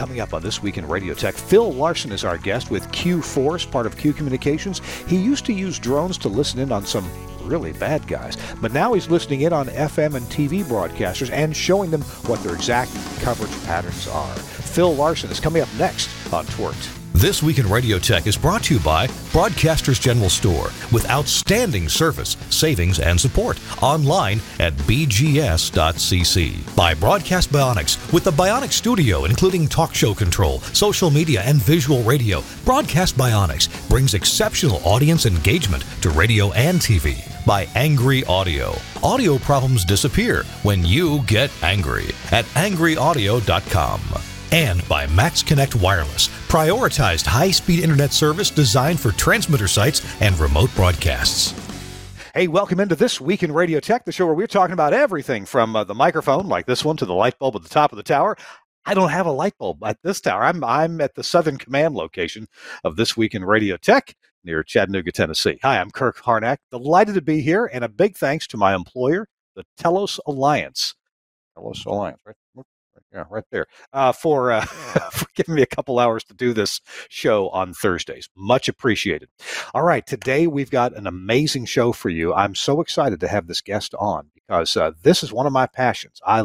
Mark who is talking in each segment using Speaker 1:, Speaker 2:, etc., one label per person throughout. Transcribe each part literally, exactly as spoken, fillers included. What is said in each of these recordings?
Speaker 1: Coming up on This Week in Radio Tech, Phil Larson is our guest with Q Force, part of Q Communications. He used to use drones to listen in on some really bad guys, but now he's listening in on F M and T V broadcasters and showing them what their exact coverage patterns are. Phil Larson is coming up next on Twort.
Speaker 2: This Week in Radio Tech is brought to you by Broadcasters General Store with outstanding service, savings, and support. Online at b g s dot c c. By Broadcast Bionics with the Bionic Studio, including talk show control, social media, and visual radio. Broadcast Bionics brings exceptional audience engagement to radio and T V. By Angry Audio. Audio problems disappear when you get angry at angry audio dot com. And by Max Connect Wireless, prioritized high-speed internet service designed for transmitter sites and remote broadcasts.
Speaker 1: Hey, welcome into This Week in Radio Tech, the show where we're talking about everything from uh, the microphone, like this one, to the light bulb at the top of the tower. I don't have a light bulb at this tower. I'm I'm at the Southern Command location of This Week in Radio Tech near Chattanooga, Tennessee. Hi, I'm Kirk Harnack. Delighted to be here, and a big thanks to my employer, the Telos Alliance. Telos Alliance, right? Yeah, right there. Uh, for uh, for giving me a couple hours to do this show on Thursdays. Much appreciated. All right, today we've got an amazing show for you. I'm so excited to have this guest on because uh, this is one of my passions. I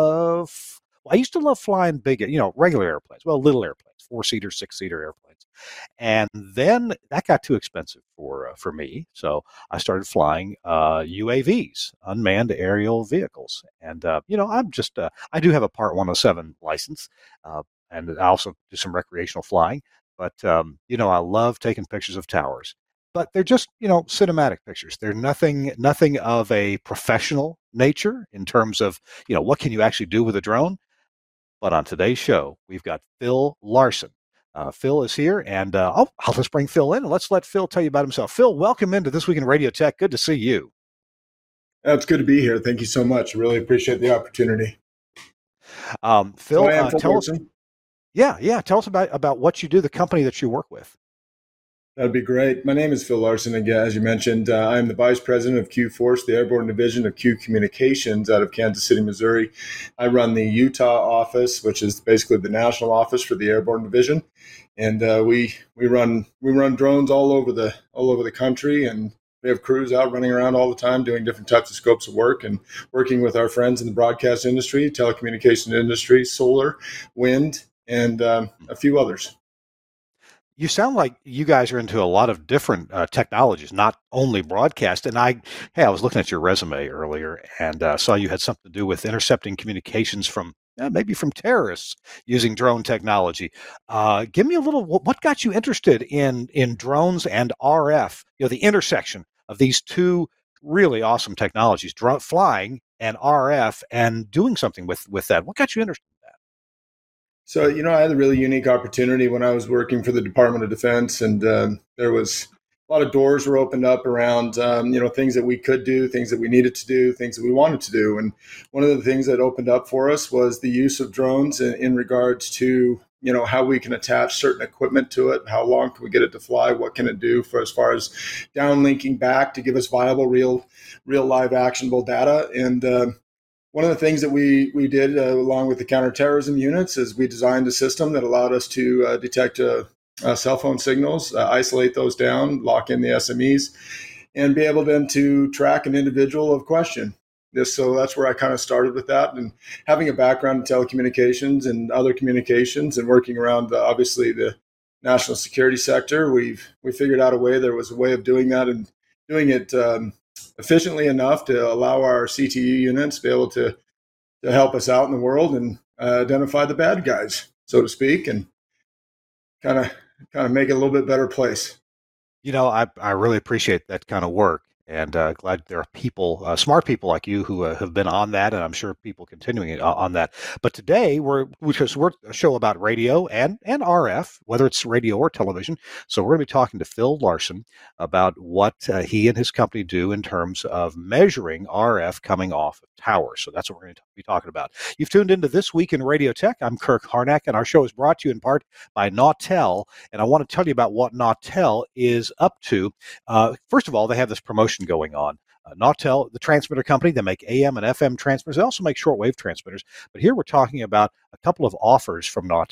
Speaker 1: love, well, I used to love flying big, you know, regular airplanes, well, little airplanes, four-seater, six-seater airplanes. And then that got too expensive for uh, for me, so I started flying uh, U A Vs, unmanned aerial vehicles. And uh, you know, I'm just uh, I do have a Part one oh seven license, uh, and I also do some recreational flying. But um, you know, I love taking pictures of towers. But they're just, you know, cinematic pictures. They're nothing nothing of a professional nature in terms of, you know, what can you actually do with a drone. But on today's show, we've got Phil Larson. Uh, Phil is here, and uh, oh, I'll just bring Phil in, and let's let Phil tell you about himself. Phil, welcome into This Week in Radio Tech. Good to see you.
Speaker 3: Uh, it's good to be here. Thank you so much. I really appreciate the opportunity.
Speaker 1: Um, Phil,
Speaker 3: so I am
Speaker 1: uh,
Speaker 3: Phil
Speaker 1: tell us,
Speaker 3: Larson.
Speaker 1: yeah, yeah, tell us about, about what you do, the company that you work with.
Speaker 3: That'd be great. My name is Phil Larson. Again, as you mentioned, uh, I'm the Vice President of Q Force, the Airborne Division of Q Communications out of Kansas City, Missouri. I run the Utah office, which is basically the national office for the Airborne Division, and uh, we we run we run drones all over the all over the country, and we have crews out running around all the time doing different types of scopes of work and working with our friends in the broadcast industry, telecommunication industry, solar, wind, and um, a few others.
Speaker 1: You sound like you guys are into a lot of different uh, technologies, not only broadcast. And I, hey, I was looking at your resume earlier and uh, saw you had something to do with intercepting communications from uh, maybe from terrorists using drone technology. Uh, give me a little. What got you interested in in drones and R F? You know, the intersection of these two really awesome technologies, drone flying and R F, and doing something with with that. What got you interested?
Speaker 3: So, you know, I had a really unique opportunity when I was working for the Department of Defense, and um, there was a lot of doors were opened up around, um, you know, things that we could do, things that we needed to do, things that we wanted to do. And one of the things that opened up for us was the use of drones in, in regards to, you know, how we can attach certain equipment to it, how long can we get it to fly, what can it do for as far as downlinking back to give us viable, real, real live actionable data. And, um, One of the things that we we did uh, along with the counterterrorism units is we designed a system that allowed us to uh, detect uh, uh, cell phone signals, uh, isolate those down, lock in the S M Es, and be able then to track an individual of question. This, so that's where I kind of started with that, and having a background in telecommunications and other communications and working around the, obviously the national security sector, we've we figured out a way. There was a way of doing that and doing it Um, efficiently enough to allow our C T U units to be able to, to help us out in the world and uh, identify the bad guys, so to speak, and kind of kind of make it a little bit better place.
Speaker 1: You know, I I really appreciate that kind of work. And uh, glad there are people, uh, smart people like you, who uh, have been on that, and I'm sure people continuing uh, on that. But today we're because we're a show about radio and and R F, whether it's radio or television. So we're going to be talking to Phil Larson about what uh, he and his company do in terms of measuring R F coming off of towers. So that's what we're going to be talking about. You've tuned into This Week in Radio Tech. I'm Kirk Harnack, and our show is brought to you in part by Nautel. And I want to tell you about what Nautel is up to. Uh, first of all, they have this promotion going on. Uh, Nautel, the transmitter company, they make A M and F M transmitters. They also make shortwave transmitters. But here we're talking about a couple of offers from Nautel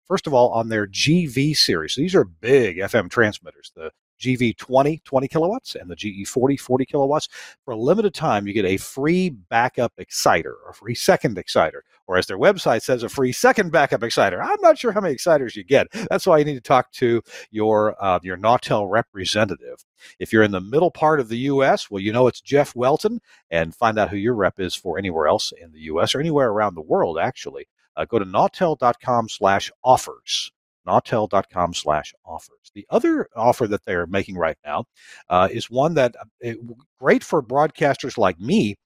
Speaker 1: First of all, on their G V series. So these are big F M transmitters, the G V twenty, twenty kilowatts, and the G E forty, forty kilowatts. For a limited time, you get a free backup exciter, or a free second exciter, or as their website says, a free second backup exciter. I'm not sure how many exciters you get. That's why you need to talk to your uh, your Nautel representative. If you're in the middle part of the U S, well, you know it's Jeff Welton, and find out who your rep is for anywhere else in the U S or anywhere around the world, actually. Uh, go to nautel.com slash offers. nautel.com slash offers. The other offer that they're making right now uh, is one that uh, great for broadcasters like me.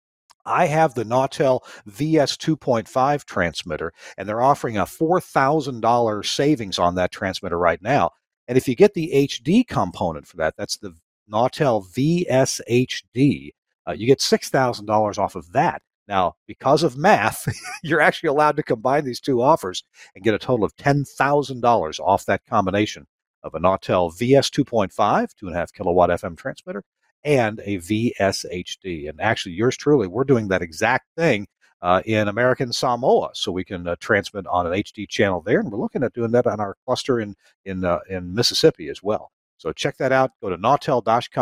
Speaker 1: I have the Nautel V S two point five transmitter, and they're offering a four thousand dollars savings on that transmitter right now. And if you get the H D component for that, that's the Nautel V S H D, uh, you get six thousand dollars off of that. Now, because of math, you're actually allowed to combine these two offers and get a total of ten thousand dollars off that combination of a Nautel V S two point five, two point five kilowatt F M transmitter, and a V S H D. And actually, yours truly, we're doing that exact thing uh, in American Samoa, so we can uh, transmit on an H D channel there, and we're looking at doing that on our cluster in in uh, in Mississippi as well. So check that out. Go to nautel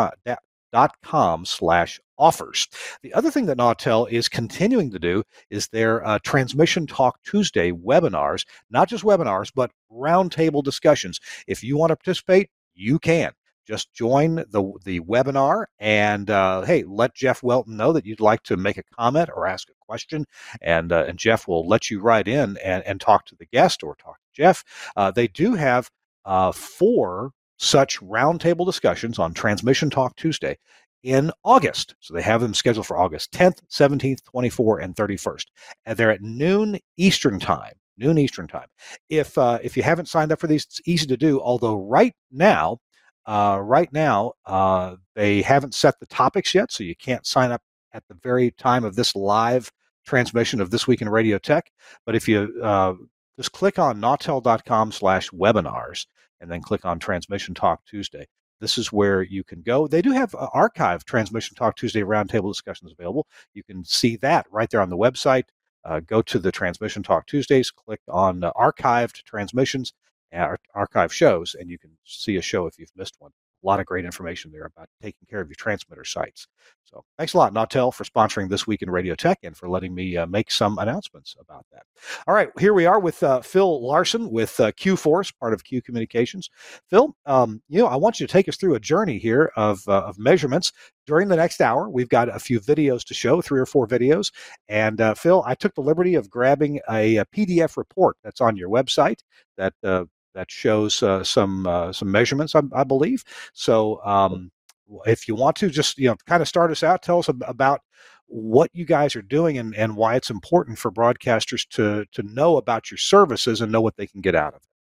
Speaker 1: dot com slash offers. The other thing that Nautel is continuing to do is their uh, Transmission Talk Tuesday webinars, not just webinars, but roundtable discussions. If you want to participate, you can. Just join the the webinar and, uh, hey, let Jeff Welton know that you'd like to make a comment or ask a question, and uh, and Jeff will let you write in and, and talk to the guest or talk to Jeff. Uh, they do have uh, four such roundtable discussions on Transmission Talk Tuesday in August. So they have them scheduled for August tenth, seventeenth, twenty-fourth, and thirty-first. And they're at noon Eastern time. Noon Eastern time. If uh, if you haven't signed up for these, it's easy to do. Although right now, uh, right now uh, they haven't set the topics yet, so you can't sign up at the very time of this live transmission of This Week in Radio Tech. But if you uh, just click on nautel.com slash webinars and then click on Transmission Talk Tuesday. This is where you can go. They do have uh, archived Transmission Talk Tuesday roundtable discussions available. You can see that right there on the website. Uh, go to the Transmission Talk Tuesdays, click on uh, archived transmissions, uh, archive shows, and you can see a show if you've missed one. A lot of great information there about taking care of your transmitter sites. So thanks a lot, Nautel, for sponsoring This Week in Radio Tech and for letting me uh, make some announcements about that. All right, here we are with uh, Phil Larson with uh, Q Force, part of Q Communications. Phil, um, you know, I want you to take us through a journey here of, uh, of measurements. During the next hour, we've got a few videos to show, three or four videos. And uh, Phil, I took the liberty of grabbing a, a P D F report that's on your website that uh, that shows uh, some uh, some measurements, I, I believe. So um, if you want to just, you know, kind of start us out, tell us ab- about what you guys are doing and, and why it's important for broadcasters to to know about your services and know what they can get out of it.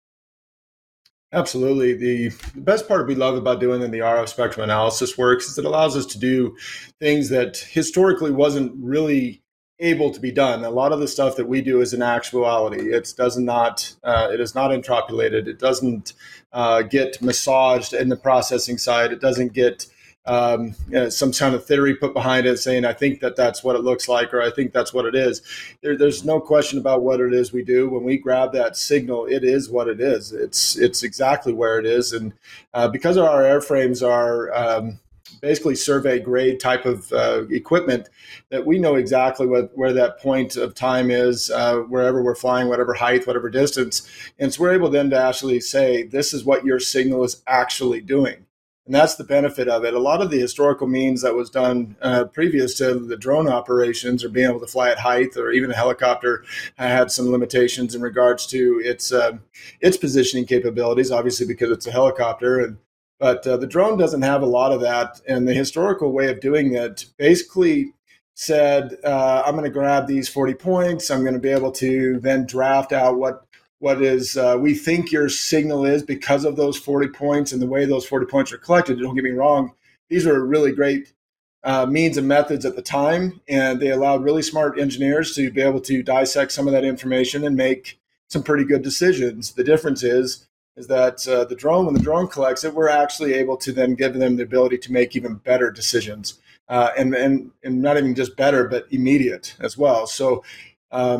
Speaker 3: Absolutely. The, the best part we love about doing in the R F spectrum analysis works is it allows us to do things that historically wasn't really able to be done. A lot of the stuff that we do is in actuality. It does not, uh, it is not interpolated. It doesn't uh, get massaged in the processing side. It doesn't get um, you know, some kind of theory put behind it saying, I think that that's what it looks like, or I think that's what it is. There, there's no question about what it is we do. When we grab that signal, it is what it is. It's, it's exactly where it is. And uh, because our airframes are um, basically survey grade type of uh, equipment, that we know exactly what, where that point of time is, uh, wherever we're flying, whatever height, whatever distance. And so we're able then to actually say, this is what your signal is actually doing. And that's the benefit of it. A lot of the historical means that was done uh, previous to the drone operations, or being able to fly at height, or even a helicopter, had some limitations in regards to its uh, its positioning capabilities, obviously because it's a helicopter. And But uh, the drone doesn't have a lot of that. And the historical way of doing it basically said, uh, I'm going to grab these forty points. I'm going to be able to then draft out what what is uh, we think your signal is because of those forty points and the way those forty points are collected. Don't get me wrong. These were really great uh, means and methods at the time, and they allowed really smart engineers to be able to dissect some of that information and make some pretty good decisions. The difference is, is that uh, the drone, when the drone collects it, we're actually able to then give them the ability to make even better decisions, uh, and, and, and not even just better, but immediate as well. So um,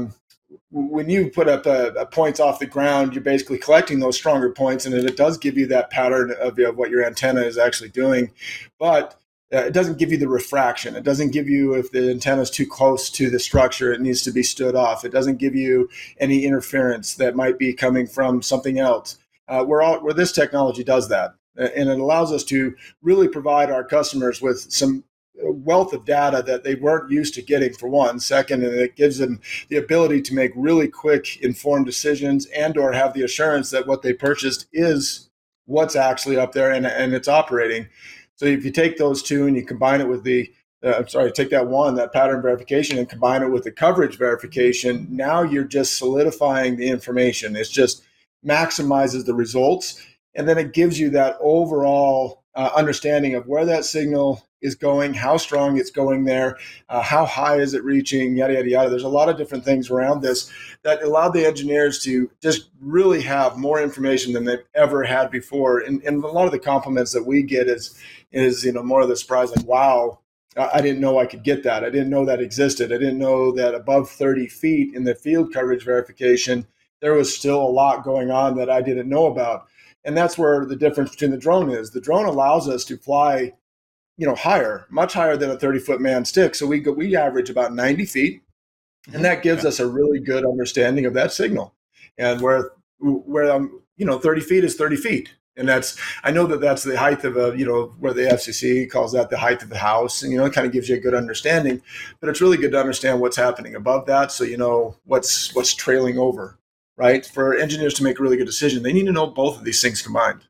Speaker 3: when you put up a, a points off the ground, you're basically collecting those stronger points, and it does give you that pattern of, of what your antenna is actually doing. But uh, it doesn't give you the refraction. It doesn't give you, if the antenna is too close to the structure, it needs to be stood off. It doesn't give you any interference that might be coming from something else. Uh, where, all, where this technology does that. And it allows us to really provide our customers with some wealth of data that they weren't used to getting, for one. Second, and it gives them the ability to make really quick, informed decisions and or have the assurance that what they purchased is what's actually up there and, and it's operating. So if you take those two and you combine it with the, uh, I'm sorry, take that one, that pattern verification, and combine it with the coverage verification, now you're just solidifying the information. It's just maximizes the results. And then it gives you that overall uh, understanding of where that signal is going, how strong it's going there, uh, how high is it reaching, yada, yada, yada. There's a lot of different things around this that allowed the engineers to just really have more information than they've ever had before. And, and a lot of the compliments that we get is, is, you know, more of the surprise, like, wow, I didn't know I could get that. I didn't know that existed. I didn't know that above thirty feet in the field coverage verification, there was still a lot going on that I didn't know about. And that's where the difference between the drone is. The drone allows us to fly, you know, higher, much higher than a thirty-foot man stick. So we go, we average about ninety feet, and that gives us a really good understanding of that signal. And where, where um, you know, thirty feet is thirty feet. And that's, I know that that's the height of a, you know, where the F C C calls that the height of the house. And, you know, it kind of gives you a good understanding. But it's really good to understand what's happening above that, so you know what's what's trailing over. Right? For engineers to make a really good decision, they need to know both of these things combined.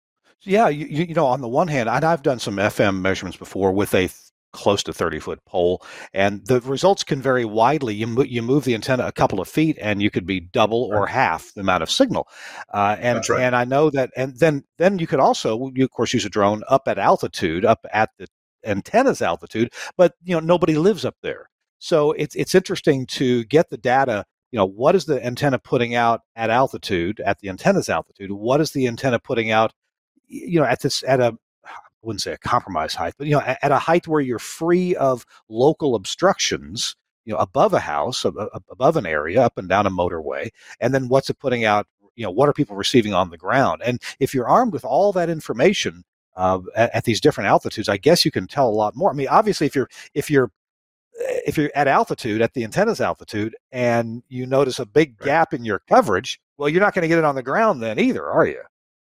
Speaker 1: Yeah, you, you know, on the one hand, and I've done some F M measurements before with a th- close to thirty-foot pole, and the results can vary widely. You, mo- you move the antenna a couple of feet, and you could be double or
Speaker 3: Right.
Speaker 1: half the amount of signal. Uh, and
Speaker 3: That's right.
Speaker 1: and I know that, and then then you could also, you of course, use a drone up at altitude, up at the antenna's altitude, but you know nobody lives up there, so it's it's interesting to get the data. You know, what is the antenna putting out at altitude, at the antenna's altitude? What is the antenna putting out, you know, at this, at a, I wouldn't say a compromise height, but, you know, at, at a height where you're free of local obstructions, you know, above a house, ab- above an area, up and down a motorway. And then what's it putting out? You know, what are people receiving on the ground? And if you're armed with all that information uh, at, at these different altitudes, I guess you can tell a lot more. I mean, obviously, if you're, if you're, if you're at altitude, at the antenna's altitude, and you notice a big gap in your coverage, well, you're not going to get it on the ground then either, are you?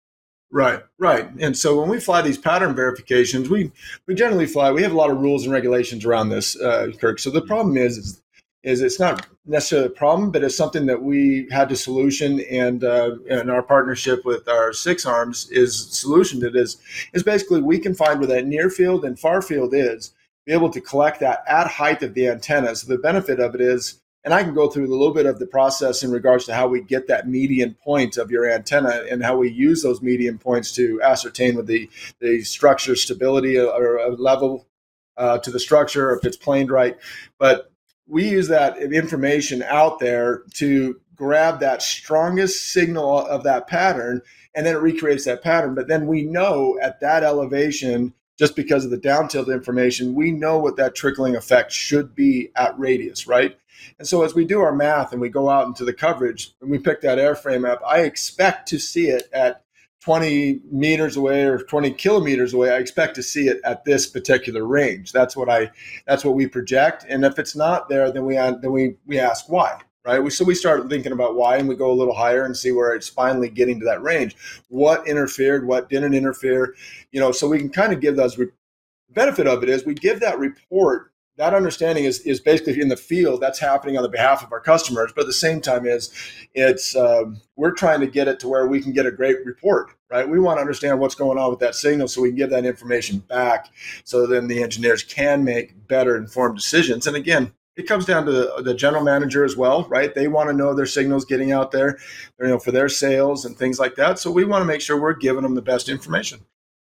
Speaker 3: Right, right. And so when we fly these pattern verifications, we we generally fly. We have a lot of rules and regulations around this, uh, Kirk. So the problem is, is, is it's not necessarily a problem, but it's something that we had to solution, and uh, and our partnership with our Six Arms is solutioned. It is is basically we can find where that near field and far field is, be able to collect that at height of the antenna. So the benefit of it is, and I can go through a little bit of the process in regards to how we get that median point of your antenna and how we use those median points to ascertain with the, the structure stability or a level uh, to the structure, if it's planed right. But we use that information out there to grab that strongest signal of that pattern, and then it recreates that pattern. But then we know at that elevation, just because of the down tilt information, we know what that trickling effect should be at radius, right? And so as we do our math and we go out into the coverage and we pick that airframe up, I expect to see it at twenty meters away or twenty kilometers away. I expect to see it at this particular range. That's what I, that's what we project. And if it's not there, then we, then we, we ask why. Right. We, so we start thinking about why, and we go a little higher and see where it's finally getting to that range. What interfered, what didn't interfere, you know, so we can kind of give those. Re- benefit of it is we give that report. That understanding is, is basically in the field. That's happening on the behalf of our customers. But at the same time is it's um, we're trying to get it to where we can get a great report. Right. We want to understand what's going on with that signal so we can give that information back, so then the engineers can make better informed decisions. And again, it comes down to the, the general manager as well, right? They want to know their signals getting out there, you know, for their sales and things like that. So we want to make sure we're giving them the best information.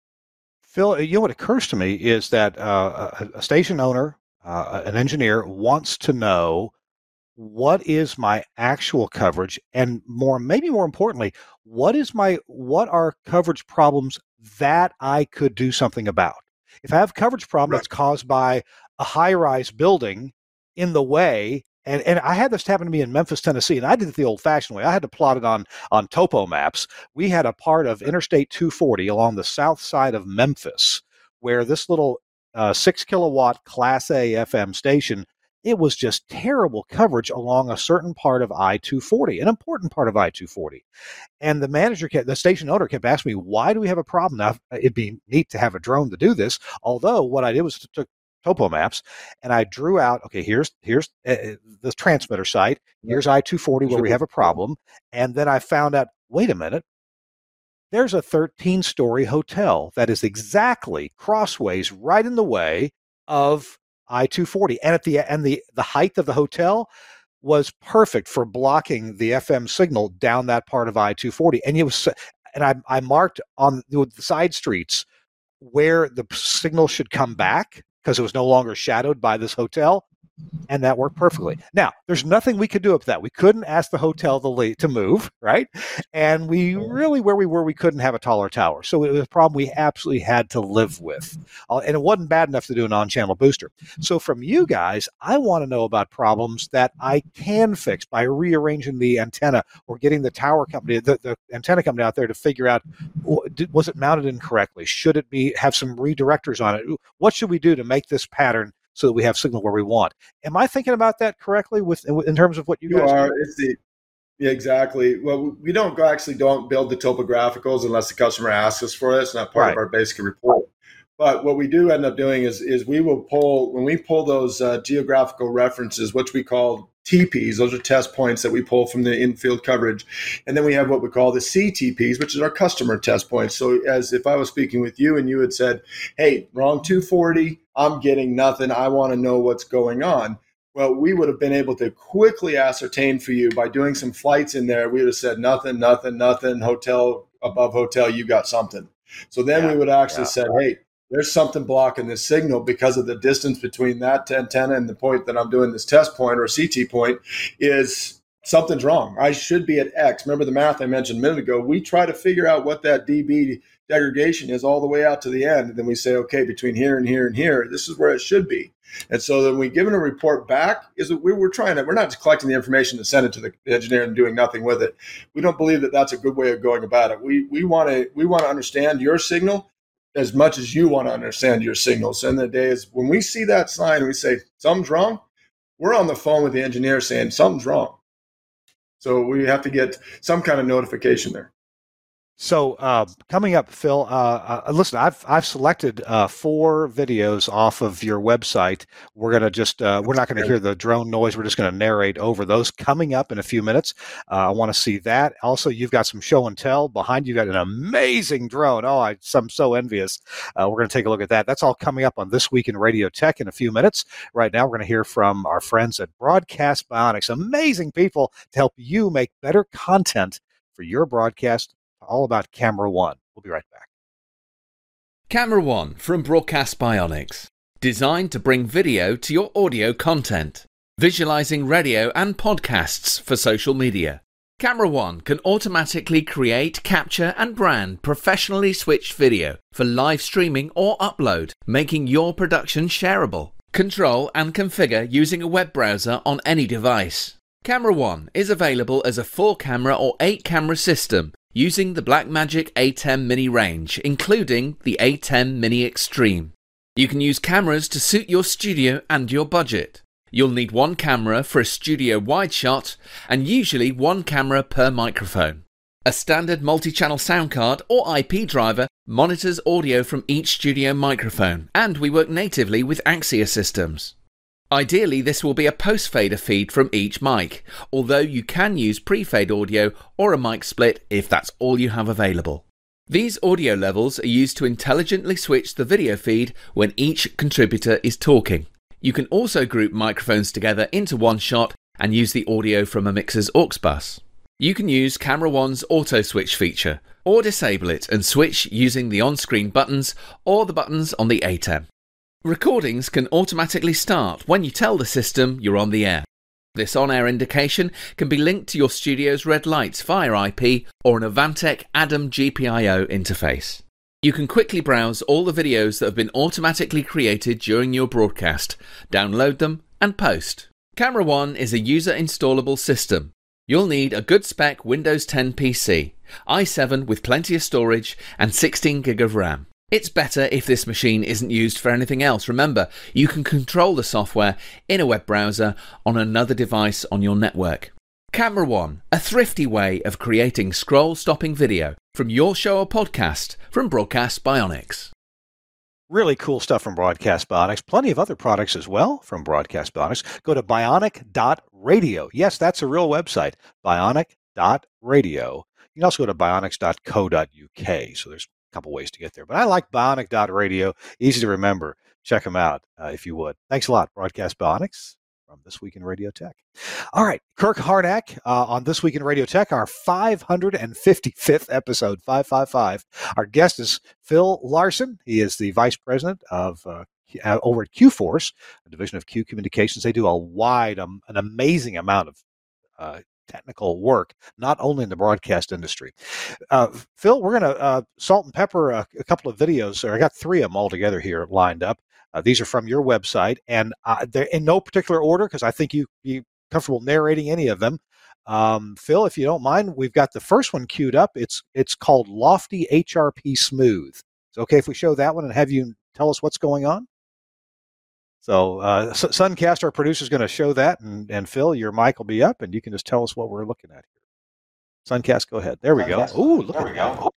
Speaker 1: Phil, you know what occurs to me is that uh, a, a station owner, uh, an engineer, wants to know what is my actual coverage, and more, maybe more importantly, what is my what are coverage problems that I could do something about? If I have a coverage problem
Speaker 3: Right.
Speaker 1: that's caused by a high-rise building in the way, And and I had this happen to me in Memphis, Tennessee, and I did it the old-fashioned way. I had to plot it on on topo maps. We had a part of Interstate two forty along the south side of Memphis where this little uh, six kilowatt Class A F M station, it was just terrible coverage along a certain part of I two forty, an important part of I two forty. And the manager, kept, the station owner kept asking me, why do we have a problem? Now, it'd be neat to have a drone to do this, although what I did was to took topo maps, and I drew out, okay, here's here's uh, the transmitter site, here's I two forty where we have a problem, and then I found out, wait a minute, there's a thirteen-story hotel that is exactly crossways right in the way of I two forty, and at the and the the height of the hotel was perfect for blocking the F M signal down that part of I two forty, and it was, and I I marked on the side streets where the signal should come back, because it was no longer shadowed by this hotel, and that worked perfectly. Now, there's nothing we could do with that. We couldn't ask the hotel to, to move, right? And we really, where we were, we couldn't have a taller tower. So it was a problem we absolutely had to live with. Uh, and it wasn't bad enough to do an on-channel booster. So from you guys, I want to know about problems that I can fix by rearranging the antenna or getting the tower company, the, the antenna company out there to figure out, was it mounted incorrectly? Should it be have some redirectors on it? What should we do to make this pattern so that we have signal where we want? Am I thinking about that correctly with in terms of what you,
Speaker 3: you
Speaker 1: guys
Speaker 3: are?
Speaker 1: do?
Speaker 3: It's the, yeah, exactly. Well, we don't go, actually don't build the topographicals unless the customer asks us for it. It's not part
Speaker 1: Right.
Speaker 3: of our basic report. But what we do end up doing is is we will pull, when we pull those uh, geographical references, which we call T Ps, those are test points that we pull from the in-field coverage. And then we have what we call the C T Ps, which is our customer test points. So as if I was speaking with you and you had said, hey, wrong two forty, I'm getting nothing, I want to know what's going on. Well, we would have been able to quickly ascertain for you by doing some flights in there. We would have said nothing, nothing, nothing, hotel above hotel, you got something. So then yeah, we would actually yeah. said, hey, there's something blocking this signal because of the distance between that antenna and the point that I'm doing this test point or C T point is something's wrong. I should be at X. Remember the math I mentioned a minute ago. We try to figure out what that D B degradation is all the way out to the end. And then we say, okay, between here and here and here, this is where it should be. And so then we give it a report back is that we we're trying to, we're not just collecting the information to send it to the engineer and doing nothing with it. We don't believe that that's a good way of going about it. We, we want to, we want to understand your signal as much as you want to understand your signals. And the day is when we see that sign and we say something's wrong, we're on the phone with the engineer saying something's wrong. So we have to get some kind of notification there.
Speaker 1: So uh, coming up, Phil, uh, uh, listen, I've I've selected uh, four videos off of your website. We're gonna just uh, we're not going to hear the drone noise. We're just going to narrate over those coming up in a few minutes. Uh, I want to see that. Also, you've got some show and tell behind you. Got an amazing drone. Oh, I, I'm so envious. Uh, we're going to take a look at that. That's all coming up on This Week in Radio Tech in a few minutes. Right now, we're going to hear from our friends at Broadcast Bionics. Amazing people to help you make better content for your broadcast. All about Camera One. We'll be right back.
Speaker 4: Camera One from Broadcast Bionics. Designed to bring video to your audio content. Visualizing radio and podcasts for social media. Camera One can automatically create, capture and brand professionally switched video for live streaming or upload, making your production shareable. Control and configure using a web browser on any device. Camera One is available as a four camera or eight camera system using the Blackmagic A ten Mini range, including the A ten Mini Extreme. You can use cameras to suit your studio and your budget. You'll need one camera for a studio wide shot and usually one camera per microphone. A standard multi-channel sound card or I P driver monitors audio from each studio microphone, and we work natively with Axia systems. Ideally, this will be a post-fader feed from each mic, although you can use pre-fade audio or a mic split if that's all you have available. These audio levels are used to intelligently switch the video feed when each contributor is talking. You can also group microphones together into one shot and use the audio from a mixer's aux bus. You can use Camera One's auto switch feature, or disable it and switch using the on-screen buttons or the buttons on the A ten. Recordings can automatically start when you tell the system you're on the air. This on-air indication can be linked to your studio's red lights via I P or an Avantec Adam G P I O interface. You can quickly browse all the videos that have been automatically created during your broadcast, download them and post. Camera One is a user-installable system. You'll need a good spec Windows ten P C, i seven with plenty of storage and sixteen gig of RAM. It's better if this machine isn't used for anything else. Remember, you can control the software in a web browser on another device on your network. Camera One, a thrifty way of creating scroll-stopping video from your show or podcast from Broadcast Bionics.
Speaker 1: Really cool stuff from Broadcast Bionics. Plenty of other products as well from Broadcast Bionics. Go to bionic dot radio. Yes, that's a real website, bionic dot radio. You can also go to bionics dot co dot u k. So there's a couple ways to get there. But I like bionic dot radio. Easy to remember. Check them out uh, if you would. Thanks a lot, Broadcast Bionics, from This Week in Radio Tech. All right, Kirk Harnack uh, on This Week in Radio Tech, our five hundred fifty-fifth episode, five five five. Our guest is Phil Larson. He is the Vice President of uh, uh, over at Q-Force, a division of Q Communications. They do a wide, um, an amazing amount of uh, technical work, not only in the broadcast industry. Uh, Phil, we're going to uh, salt and pepper a, a couple of videos. Or I got three of them all together here lined up. Uh, these are from your website, and uh, they're in no particular order because I think you you comfortable narrating any of them. Um, Phil, if you don't mind, we've got the first one queued up. It's it's called Lofty H R P Smooth. It's okay if we show that one and have you tell us what's going on? So uh, Suncast, our producer, is going to show that, and, and Phil, your mic will be up, and you can just tell us what we're looking at here. Suncast, go ahead. There we go. Ooh, look at that.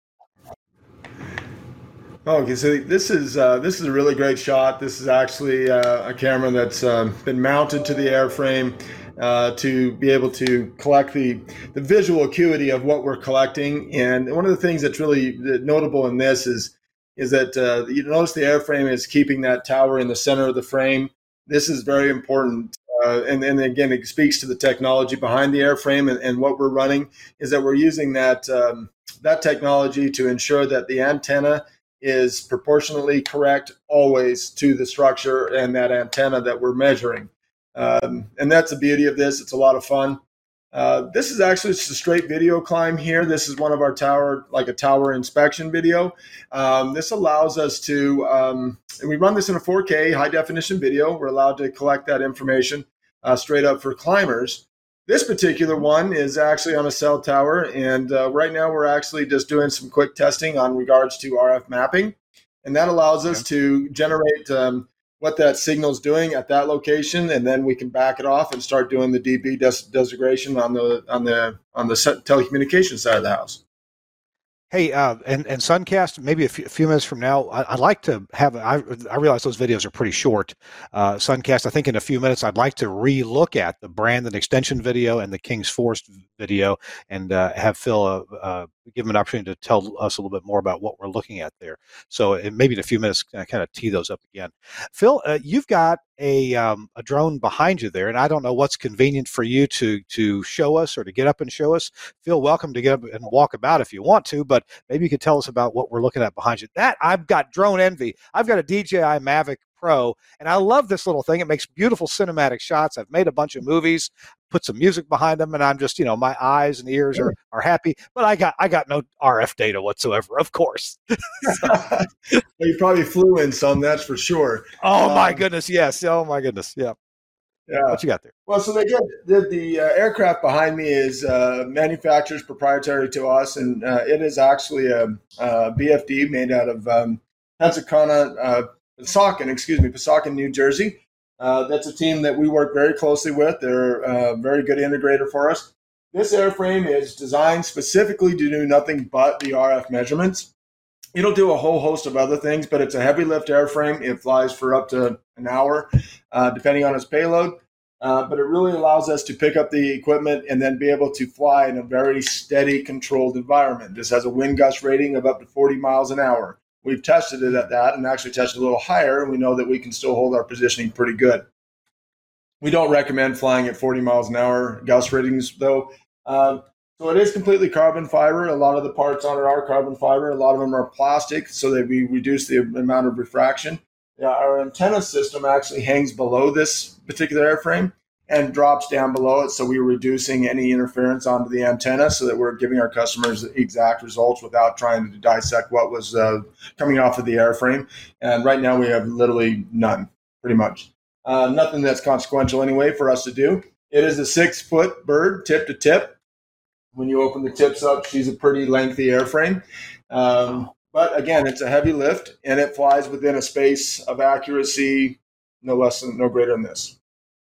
Speaker 3: Okay, so this is uh, this is a really great shot. This is actually uh, a camera that's uh, been mounted to the airframe uh, to be able to collect the, the visual acuity of what we're collecting. And one of the things that's really notable in this is is that uh, you notice the airframe is keeping that tower in the center of the frame. This is very important. Uh, and, and again, it speaks to the technology behind the airframe, and, and what we're running is that we're using that um, that technology to ensure that the antenna is proportionately correct always to the structure and that antenna that we're measuring. Um, and that's the beauty of this. It's a lot of fun. Uh, this is actually just a straight video climb here. This is one of our tower, like a tower inspection video. Um, this allows us to, um, we run this in a four K high definition video. We're allowed to collect that information uh, straight up for climbers. This particular one is actually on a cell tower, and uh, right now we're actually just doing some quick testing on regards to R F mapping, and that allows us to generate um, what that signal is doing at that location, and then we can back it off and start doing the D B des- designation on the on the on the telecommunications side of the house.
Speaker 1: Hey, uh, and, and Suncast, maybe a few, a few minutes from now, I, I'd like to have, I, I realize those videos are pretty short. Uh, Suncast, I think in a few minutes, I'd like to re-look at the Brandon extension video and the King's Forest video and uh, have Phil uh, uh, give him an opportunity to tell us a little bit more about what we're looking at there. So uh, maybe in a few minutes, I kind of tee those up again. Phil, uh, you've got a um, a drone behind you there, and I don't know what's convenient for you to to show us or to get up and show us. Feel welcome to get up and walk about if you want to, but maybe you could tell us about what we're looking at behind you. That I've got drone envy. I've got a D J I Mavic Pro, and I love this little thing. It makes beautiful cinematic shots. I've made a bunch of movies, put some music behind them, and I'm just, you know, my eyes and ears are, are happy, but I got I got no R F data whatsoever, of course.
Speaker 3: Well, you probably flew in some, that's for sure.
Speaker 1: Oh,
Speaker 3: um,
Speaker 1: my goodness, yes. Oh, my goodness, yeah.
Speaker 3: Yeah.
Speaker 1: What you got there?
Speaker 3: Well, so they get the, the uh, aircraft behind me is uh, manufacturer's proprietary to us, and uh, it is actually a, a B F D made out of um, Pensacola, uh, Passacan, excuse me, Passacan, New Jersey. Uh, that's a team that we work very closely with. They're a very good integrator for us. This airframe is designed specifically to do nothing but the R F measurements. It'll do a whole host of other things, but it's a heavy lift airframe. It flies for up to an hour, uh, depending on its payload. Uh, but it really allows us to pick up the equipment and then be able to fly in a very steady, controlled environment. This has a wind gust rating of up to forty miles an hour. We've tested it at that and actually tested a little higher, and we know that we can still hold our positioning pretty good. We don't recommend flying at forty miles an hour gust ratings, though. Uh, so it is completely carbon fiber. A lot of the parts on it are carbon fiber. A lot of them are plastic, so that we reduce the amount of refraction. Yeah, our antenna system actually hangs below this particular airframe and drops down below it, so we're reducing any interference onto the antenna so that we're giving our customers exact results without trying to dissect what was uh, coming off of the airframe. And right now we have literally none, pretty much. Uh, nothing that's consequential anyway for us to do. It is a six-foot bird, tip to tip. When you open the tips up, she's a pretty lengthy airframe. Um, but again, it's a heavy lift, and it flies within a space of accuracy no less than, no greater than this.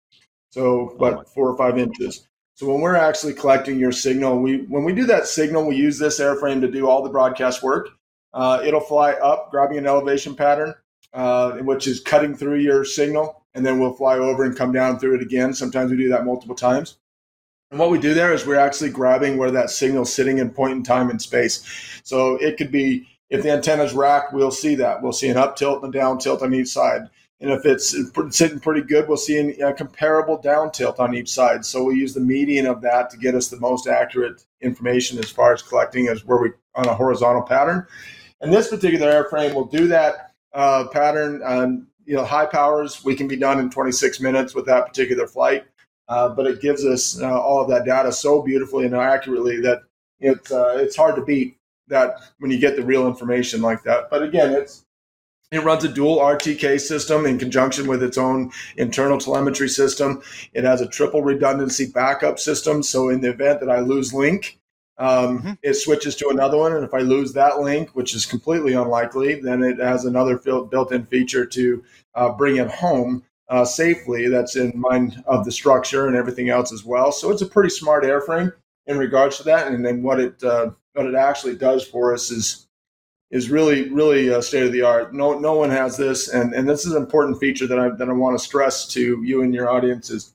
Speaker 3: So, what, four or five inches. So when we're actually collecting your signal, we when we do that signal, we use this airframe to do all the broadcast work. Uh, it'll fly up, grabbing an elevation pattern, uh, which is cutting through your signal, and then we'll fly over and come down through it again. Sometimes we do that multiple times. And what we do there is we're actually grabbing where that signal's sitting in point in time and space. So it could be, if the antenna's racked, we'll see that. We'll see an up tilt and a down tilt on each side. And if it's sitting pretty good, we'll see a comparable down tilt on each side. So we use the median of that to get us the most accurate information as far as collecting as where we on a horizontal pattern. And this particular airframe will do that uh, pattern. Um, you know, high powers, we can be done in twenty-six minutes with that particular flight. Uh, but it gives us uh, all of that data so beautifully and accurately that it's uh, it's hard to beat that when you get the real information like that. But again, it's it runs a dual R T K system in conjunction with its own internal telemetry system. It has a triple redundancy backup system. So in the event that I lose link, um, mm-hmm. it switches to another one. And if I lose that link, which is completely unlikely, then it has another built-in feature to uh, bring it home Uh, safely. That's in mind of the structure and everything else as well. So it's a pretty smart airframe in regards to that. And then what it uh, what it actually does for us is is really really uh, state of the art. No no one has this, and and this is an important feature that I that I want to stress to you and your audience is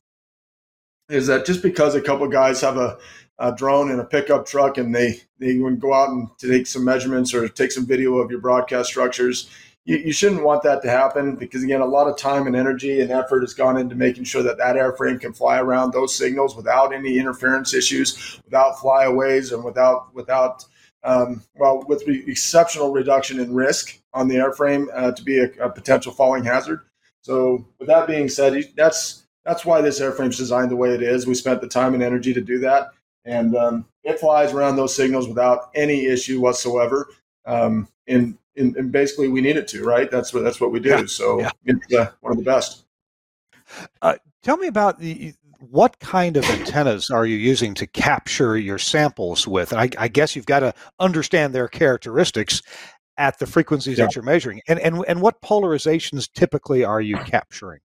Speaker 3: is that just because a couple of guys have a, a drone and a pickup truck and they they would go out and to take some measurements or take some video of your broadcast structures. You, you shouldn't want that to happen because, again, a lot of time and energy and effort has gone into making sure that that airframe can fly around those signals without any interference issues, without flyaways, and without, without um, well, with the exceptional reduction in risk on the airframe uh, to be a, a potential falling hazard. So with that being said, that's that's why this airframe is designed the way it is. We spent the time and energy to do that, and um, it flies around those signals without any issue whatsoever. Um, in And, and basically, we need it to, right? That's what that's what we do. Yeah, so yeah. It's uh, one of the best.
Speaker 1: Uh, tell me about the what kind of antennas are you using to capture your samples with? And I, I guess you've got to understand their characteristics at the frequencies yeah. that you're measuring. And and and what polarizations typically are you capturing?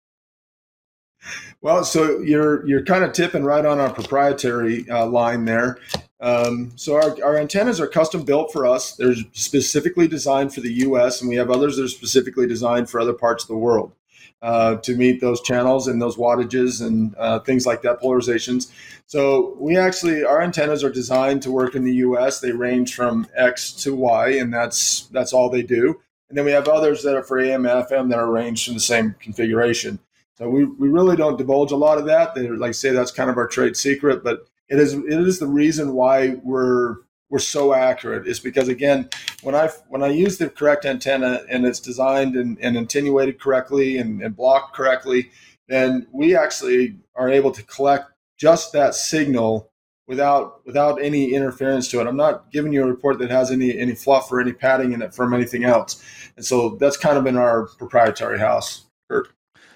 Speaker 3: Well, so you're you're kind of tipping right on our proprietary uh, line there. Um, so our, our antennas are custom built for us. They're specifically designed for the U S, and we have others that are specifically designed for other parts of the world uh, to meet those channels and those wattages and uh, things like that, polarizations. So we actually, our antennas are designed to work in the U S. They range from X to Y, and that's that's all they do. And then we have others that are for A M, F M that are ranged in the same configuration. So we, we really don't divulge a lot of that. They like I say that's kind of our trade secret, but It is it is the reason why we're we're so accurate is because, again, when I when I use the correct antenna and it's designed and, and attenuated correctly and, and blocked correctly, then we actually are able to collect just that signal without without any interference to it. I'm not giving you a report that has any any fluff or any padding in it from anything else. And so that's kind of in our proprietary house, Kurt.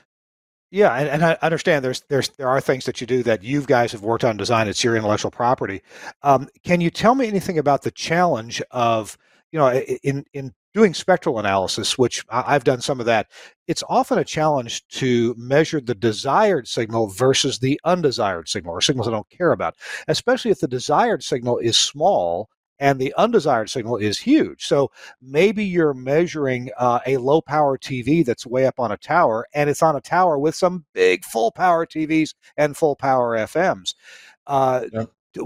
Speaker 1: Yeah, and, and I understand there's there's there are things that you do that you guys have worked on design. It's your intellectual property. Um, can you tell me anything about the challenge of, you know, in in doing spectral analysis, which I've done some of that? It's often a challenge to measure the desired signal versus the undesired signal, or signals I don't care about, especially if the desired signal is small and the undesired signal is huge. So maybe you're measuring uh, a low power T V that's way up on a tower, and it's on a tower with some big full power T Vs and full power F Ms. Uh, yeah.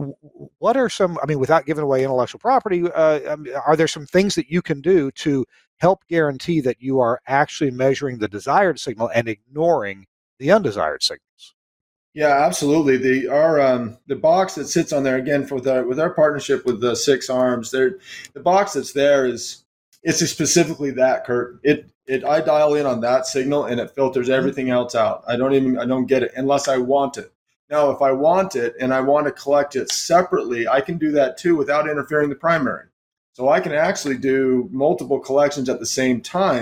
Speaker 1: What are some, I mean, without giving away intellectual property, uh, are there some things that you can do to help guarantee that you are actually measuring the desired signal and ignoring the undesired signals?
Speaker 3: Yeah, absolutely. The our um, the box that sits on there, again, for the with our partnership with the Six Arms, there the box that's there is it's specifically that, Kurt. It it I dial in on that signal and it filters everything else out. I don't even I don't get it unless I want it. Now, if I want it and I want to collect it separately, I can do that too without interfering the primary. So I can actually do multiple collections at the same time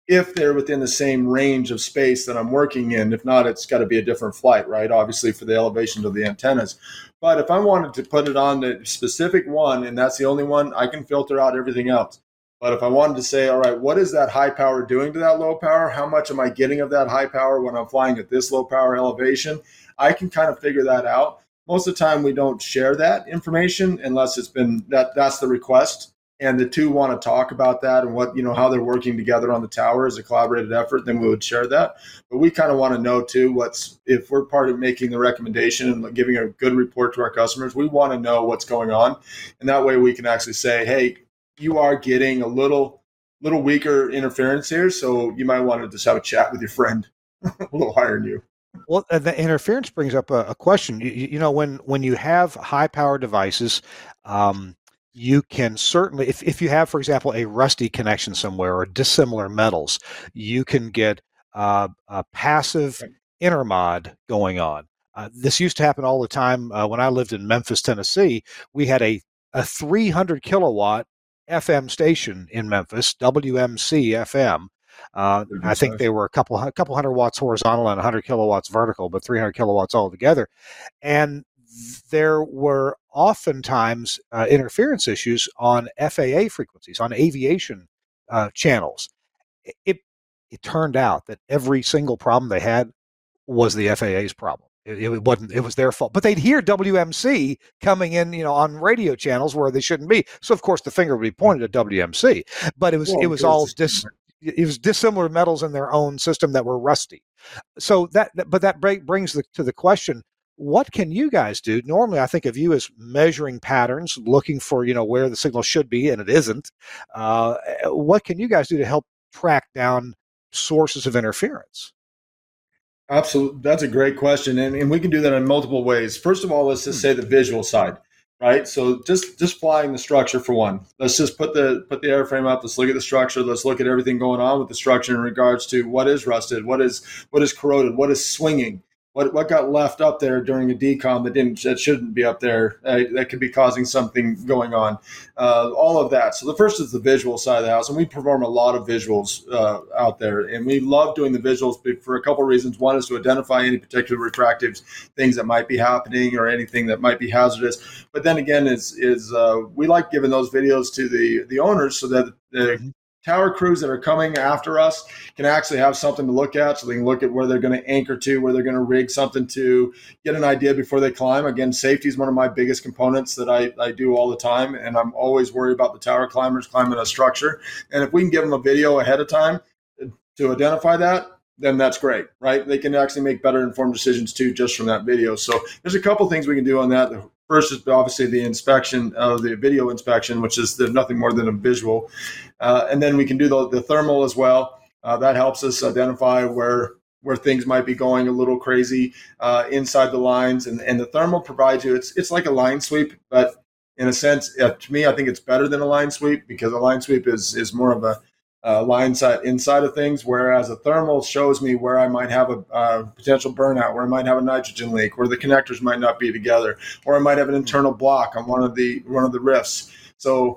Speaker 3: if they're within the same range of space that I'm working in. If not, it's got to be a different flight, right? Obviously for the elevation of the antennas. But if I wanted to put it on the specific one, and that's the only one, I can filter out everything else. But if I wanted to say, all right, what is that high power doing to that low power? How much am I getting of that high power when I'm flying at this low power elevation? I can kind of figure that out. Most of the time, we don't share that information unless it's been that that's the request. And the two want to talk about that and what, you know, how they're working together on the tower as a collaborated effort, then we would share that. But we kind of want to know too, what's, if we're part of making the recommendation and giving a good report to our customers, we want to know what's going on. And that way we can actually say, hey, you are getting a little, little weaker interference here. So you might want to just have a chat with your friend a little higher than you.
Speaker 1: Well, uh, the interference brings up a, a question. You, you know, when, when you have high power devices, um, you can certainly, if, if you have, for example, a rusty connection somewhere or dissimilar metals, you can get uh, a passive intermod going on. Uh, this used to happen all the time. Uh, when I lived in Memphis, Tennessee, we had a, a three hundred kilowatt F M station in Memphis, W M C F M. Uh, I think they were a couple, a couple hundred watts horizontal and one hundred kilowatts vertical, but three hundred kilowatts altogether. And there were oftentimes uh, interference issues on F A A frequencies, on aviation uh, channels. It, it turned out that every single problem they had was the F A A's problem. It, it wasn't. It was their fault. But they'd hear W M C coming in, you know, on radio channels where they shouldn't be. So of course the finger would be pointed at W M C. But it was well, it was all dis. It was dissimilar metals in their own system that were rusty. So that, but that brings the, to the question: what can you guys do? Normally, I think of you as measuring patterns, looking for, you know, where the signal should be, and it isn't. Uh, what can you guys do to help track down sources of interference?
Speaker 3: Absolutely. That's a great question. And, and we can do that in multiple ways. First of all, let's just say the visual side, right? So just, just flying the structure for one. Let's just put the put the airframe up. Let's look at the structure. Let's look at everything going on with the structure in regards to what is rusted, what is what is corroded, what is swinging. What what got left up there during a decom that didn't that shouldn't be up there uh, that could be causing something going on, uh, all of that. So the first is the visual side of the house, and we perform a lot of visuals uh, out there, and we love doing the visuals for a couple of reasons. One is to identify any particular refractive things that might be happening or anything that might be hazardous. But then again, is is uh, we like giving those videos to the the owners so that the mm-hmm. tower crews that are coming after us can actually have something to look at, so they can look at where they're going to anchor to, where they're going to rig something to, get an idea before they climb. Again, safety is one of my biggest components that I, I do all the time, and I'm always worried about the tower climbers climbing a structure. And if we can give them a video ahead of time to identify that, then that's great, right? They can actually make better informed decisions too just from that video. So there's a couple things we can do on that. The first is obviously the inspection of the video inspection, which is the, nothing more than a visual. Uh, and then we can do the, the thermal as well. Uh, that helps us identify where where things might be going a little crazy uh, inside the lines. And, and the thermal provides you, it's it's like a line sweep, but in a sense, uh, to me, I think it's better than a line sweep, because a line sweep is is more of a uh, line side inside of things, whereas a thermal shows me where I might have a uh, potential burnout, where I might have a nitrogen leak, where the connectors might not be together, or I might have an internal block on one of the one of the rifts. So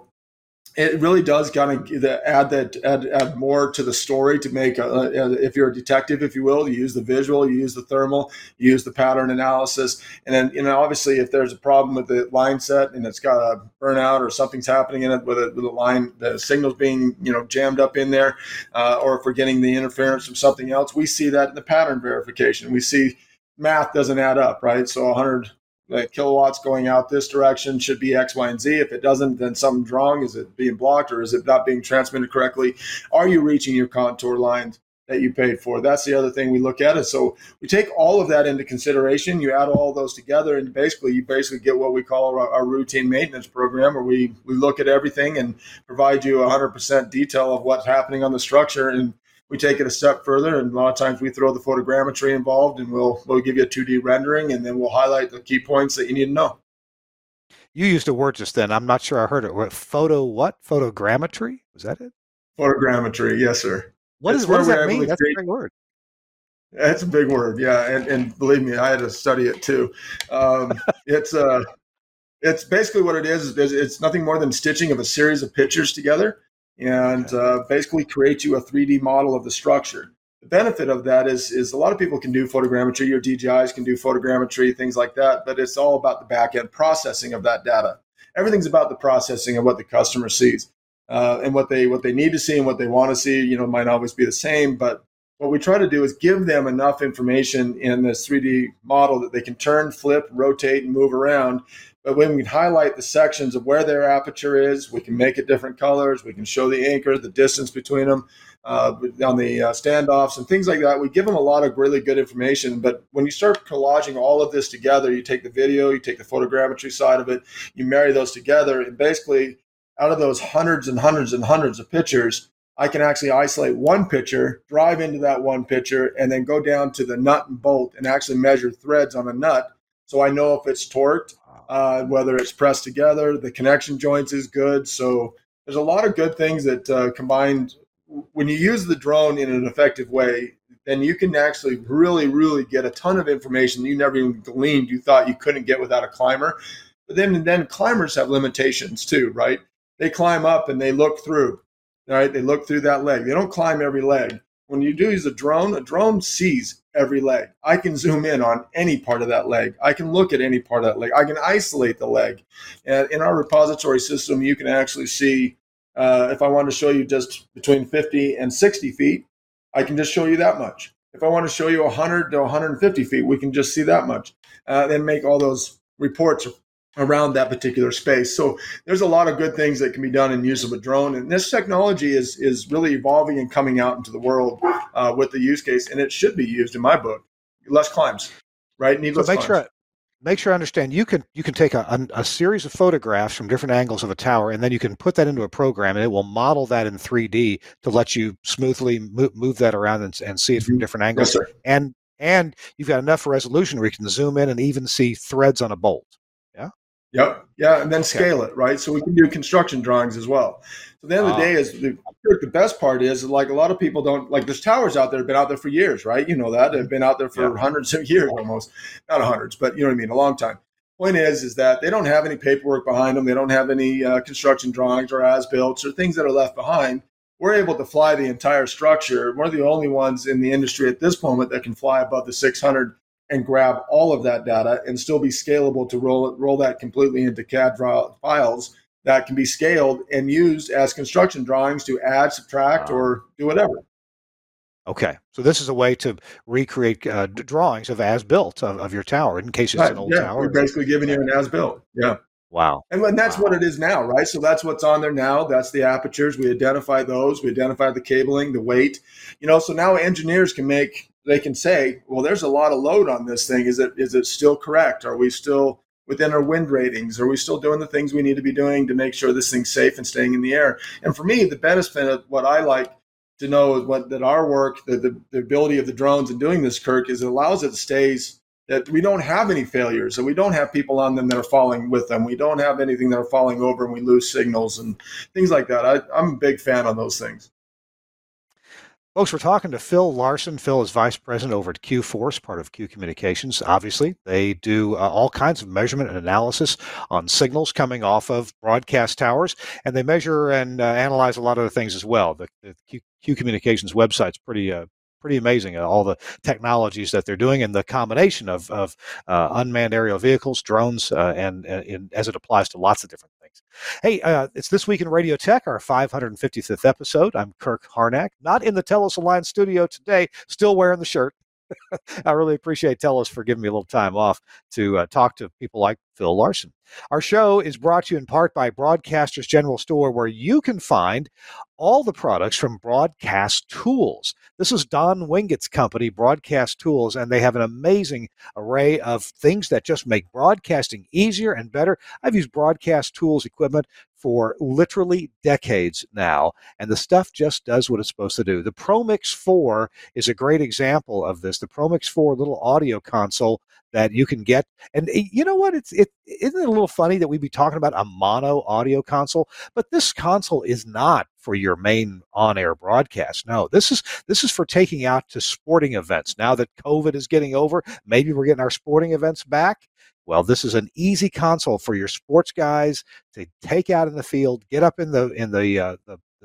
Speaker 3: it really does kind of add that add, add more to the story to make, a, a, if you're a detective, if you will, you use the visual, you use the thermal, you use the pattern analysis. And then, you know, obviously if there's a problem with the line set and it's got a burnout or something's happening in it with a, with a line, the signal's being, you know, jammed up in there, uh, or if we're getting the interference from something else, we see that in the pattern verification. We see math doesn't add up, right? So one hundred the kilowatts going out this direction should be X, Y, and Z. If it doesn't, then something's wrong. Is it being blocked, or is it not being transmitted correctly? Are you reaching your contour lines that you paid for? That's the other thing we look at. Is so we take all of that into consideration. You add all those together, and basically you basically get what we call our, our routine maintenance program, where we, we look at everything and provide you one hundred percent detail of what's happening on the structure. And we take it a step further, and a lot of times we throw the photogrammetry involved, and we'll we'll give you a two D rendering, and then we'll highlight the key points that you need to know.
Speaker 1: You used a word just then. I'm not sure I heard it. What, photo what? Photogrammetry? Was that it?
Speaker 3: Photogrammetry, yes, sir.
Speaker 1: What, is, what does that mean? That's a big word.
Speaker 3: That's a big word, yeah. And and believe me, I had to study it too. Um, it's uh, it's basically what it is. Is it's nothing more than stitching of a series of pictures together. and uh, basically create you a three D model of the structure. The benefit of that is, is a lot of people can do photogrammetry, your D J Is can do photogrammetry, things like that, but it's all about the back end processing of that data. Everything's about the processing of what the customer sees. Uh, and what they what they need to see and what they want to see, you know, might always be the same. But what we try to do is give them enough information in this three D model that they can turn, flip, rotate, and move around. But when we highlight the sections of where their aperture is, we can make it different colors. We can show the anchor, the distance between them uh, on the uh, standoffs and things like that. We give them a lot of really good information. But when you start collaging all of this together, you take the video, you take the photogrammetry side of it, you marry those together, and basically out of those hundreds and hundreds and hundreds of pictures, I can actually isolate one picture, drive into that one picture, and then go down to the nut and bolt and actually measure threads on a nut. So I know if it's torqued, uh, whether it's pressed together, the connection joints is good. So there's a lot of good things that uh, combined. When you use the drone in an effective way, then you can actually really, really get a ton of information you never even gleaned you thought you couldn't get without a climber. But then, then climbers have limitations too, right? They climb up and they look through, right? They look through that leg. They don't climb every leg. When you do use a drone, a drone sees every leg. I can zoom in on any part of that leg. I can look at any part of that leg. I can isolate the leg. And in our repository system, you can actually see, uh, if I want to show you just between fifty and sixty feet, I can just show you that much. If I want to show you one hundred to one hundred fifty feet, we can just see that much. Uh, and make all those reports around that particular space. So there's a lot of good things that can be done in use of a drone. And this technology is is really evolving and coming out into the world uh, with the use case. And it should be used in my book. Less climbs, right? Need less
Speaker 1: so make
Speaker 3: climbs.
Speaker 1: Sure, make sure I understand. You can you can take a, a, a series of photographs from different angles of a tower, and then you can put that into a program, and it will model that in three D to let you smoothly move, move that around and, and see it from different angles.
Speaker 3: Yes, sir.
Speaker 1: And and you've got enough resolution where you can zoom in and even see threads on a bolt. Yeah.
Speaker 3: Yep. Yeah. And then scale it, right? So we can do construction drawings as well. So the end of the day is the, the best part is like a lot of people don't like there's towers out there that have been out there for years, right? You know that they've been out there for yeah. hundreds of years almost, not hundreds, but you know what I mean? A long time. Point is, is that they don't have any paperwork behind them. They don't have any uh, construction drawings or as-built or things that are left behind. We're able to fly the entire structure. We're the only ones in the industry at this moment that can fly above the six hundred and grab all of that data and still be scalable to roll it, roll that completely into C A D files that can be scaled and used as construction drawings to add, subtract, or do whatever.
Speaker 1: Okay, so this is a way to recreate uh, drawings of as-built of, of your tower in case it's
Speaker 3: right.
Speaker 1: an old
Speaker 3: yeah.
Speaker 1: tower.
Speaker 3: We're basically giving you an as-built. Yeah.
Speaker 1: Wow.
Speaker 3: And, and that's
Speaker 1: wow.
Speaker 3: what it is now, right? So that's what's on there now. That's the apertures. We identify those. We identify the cabling, the weight. You know, so now engineers can make, they can say, well, there's a lot of load on this thing. Is it is it still correct? Are we still within our wind ratings? Are we still doing the things we need to be doing to make sure this thing's safe and staying in the air? And for me, the benefit of what I like to know is what that our work, the, the, the ability of the drones in doing this, Kirk, is it allows it to stays that we don't have any failures, and we don't have people on them that are falling with them. We don't have anything that are falling over and we lose signals and things like that. I, I'm a big fan on those things.
Speaker 1: Folks, we're talking to Phil Larson. Phil is vice president over at Q Force, part of Q Communications. Obviously, they do uh, all kinds of measurement and analysis on signals coming off of broadcast towers, and they measure and uh, analyze a lot of other things as well. The, the Q, Q Communications website's pretty uh, pretty amazing, uh, all the technologies that they're doing and the combination of, of uh, unmanned aerial vehicles, drones, uh, and, and as it applies to lots of different things. Hey, uh, it's This Week in Radio Tech, our five hundred fiftieth episode. I'm Kirk Harnack, not in the Telos Alliance studio today, still wearing the shirt. I really appreciate Telos for giving me a little time off to uh, talk to people like Phil Larson. Our show is brought to you in part by Broadcasters General Store, where you can find all the products from Broadcast Tools. This is Don Wingett's company, Broadcast Tools, and they have an amazing array of things that just make broadcasting easier and better. I've used Broadcast Tools equipment for literally decades now, and the stuff just does what it's supposed to do. The ProMix four is a great example of this. The ProMix four little audio console that you can get. And you know what? It's it isn't it a little funny that we'd be talking about a mono audio console, but this console is not for your main on-air broadcast. No, this is this is for taking out to sporting events. Now that COVID is getting over, maybe we're getting our sporting events back. Well, this is an easy console for your sports guys to take out in the field, get up in the in the uh, the,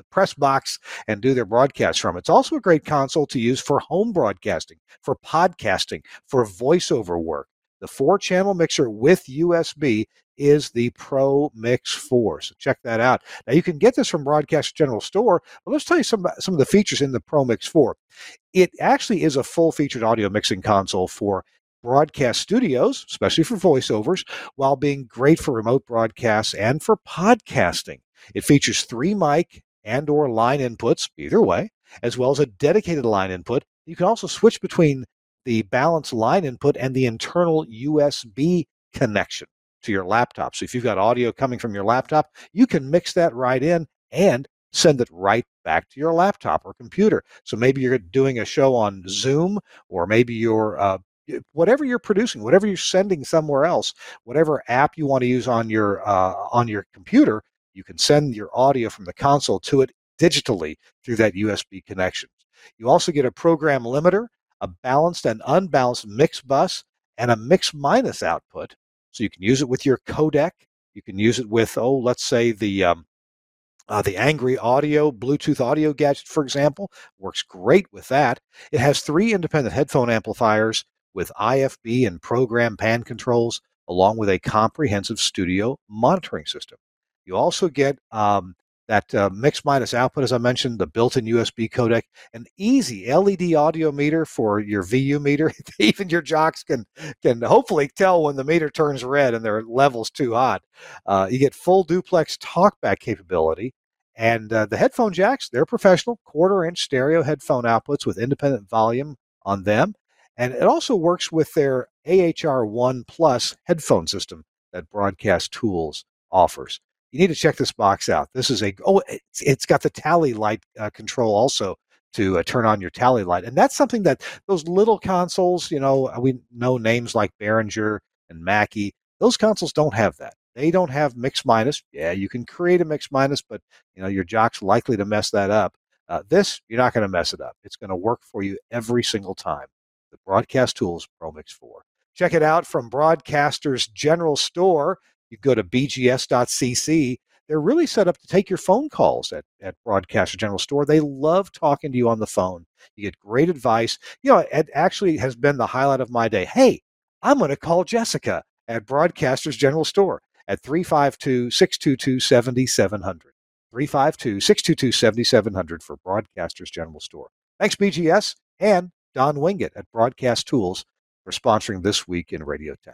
Speaker 1: the press box and do their broadcast from. It's also a great console to use for home broadcasting, for podcasting, for voiceover work. The four-channel mixer with U S B is the Pro Mix four. So check that out. Now, you can get this from Broadcast General Store, but let's tell you some, some of the features in the Pro Mix four. It actually is a full-featured audio mixing console for broadcast studios, especially for voiceovers, while being great for remote broadcasts and for podcasting. It features three mic and or line inputs, either way, as well as a dedicated line input. You can also switch between the balanced line input and the internal U S B connection to your laptop. So if you've got audio coming from your laptop, you can mix that right in and send it right back to your laptop or computer. So maybe you're doing a show on Zoom, or maybe you're uh, whatever you're producing, whatever you're sending somewhere else, whatever app you want to use on your uh, on your computer, you can send your audio from the console to it digitally through that U S B connection. You also get a program limiter, a balanced and unbalanced mix bus, and a mix minus output. So you can use it with your codec. You can use it with, oh, let's say the um, uh, the Angry Audio Bluetooth audio gadget, for example. Works great with that. It has three independent headphone amplifiers with I F B and program pan controls, along with a comprehensive studio monitoring system. You also get um, that uh, mix minus output, as I mentioned, the built-in U S B codec, an easy L E D audio meter for your V U meter. Even your jocks can can hopefully tell when the meter turns red and their level's too hot. Uh, you get full duplex talkback capability. And uh, the headphone jacks, they're professional quarter-inch stereo headphone outputs with independent volume on them. And it also works with their A H R one Plus headphone system that Broadcast Tools offers. You need to check this box out. This is a, oh, it's, it's got the tally light uh, control also to uh, turn on your tally light. And that's something that those little consoles, you know, we know names like Behringer and Mackie. Those consoles don't have that. They don't have mix minus. Yeah, you can create a mix minus, but, you know, your jock's likely to mess that up. Uh, this, you're not going to mess it up. It's going to work for you every single time. The Broadcast Tools Pro Mix four. Check it out from Broadcasters General Store. You go to b g s dot c c. They're really set up to take your phone calls at, at Broadcaster General Store. They love talking to you on the phone. You get great advice. You know, it actually has been the highlight of my day. Hey, I'm going to call Jessica at Broadcasters General Store at three five two, six two two, seven seven zero zero. three five two, six two two, seven seven zero zero for Broadcasters General Store. Thanks, B G S, and Don Wingett at Broadcast Tools for sponsoring This Week in Radio Tech.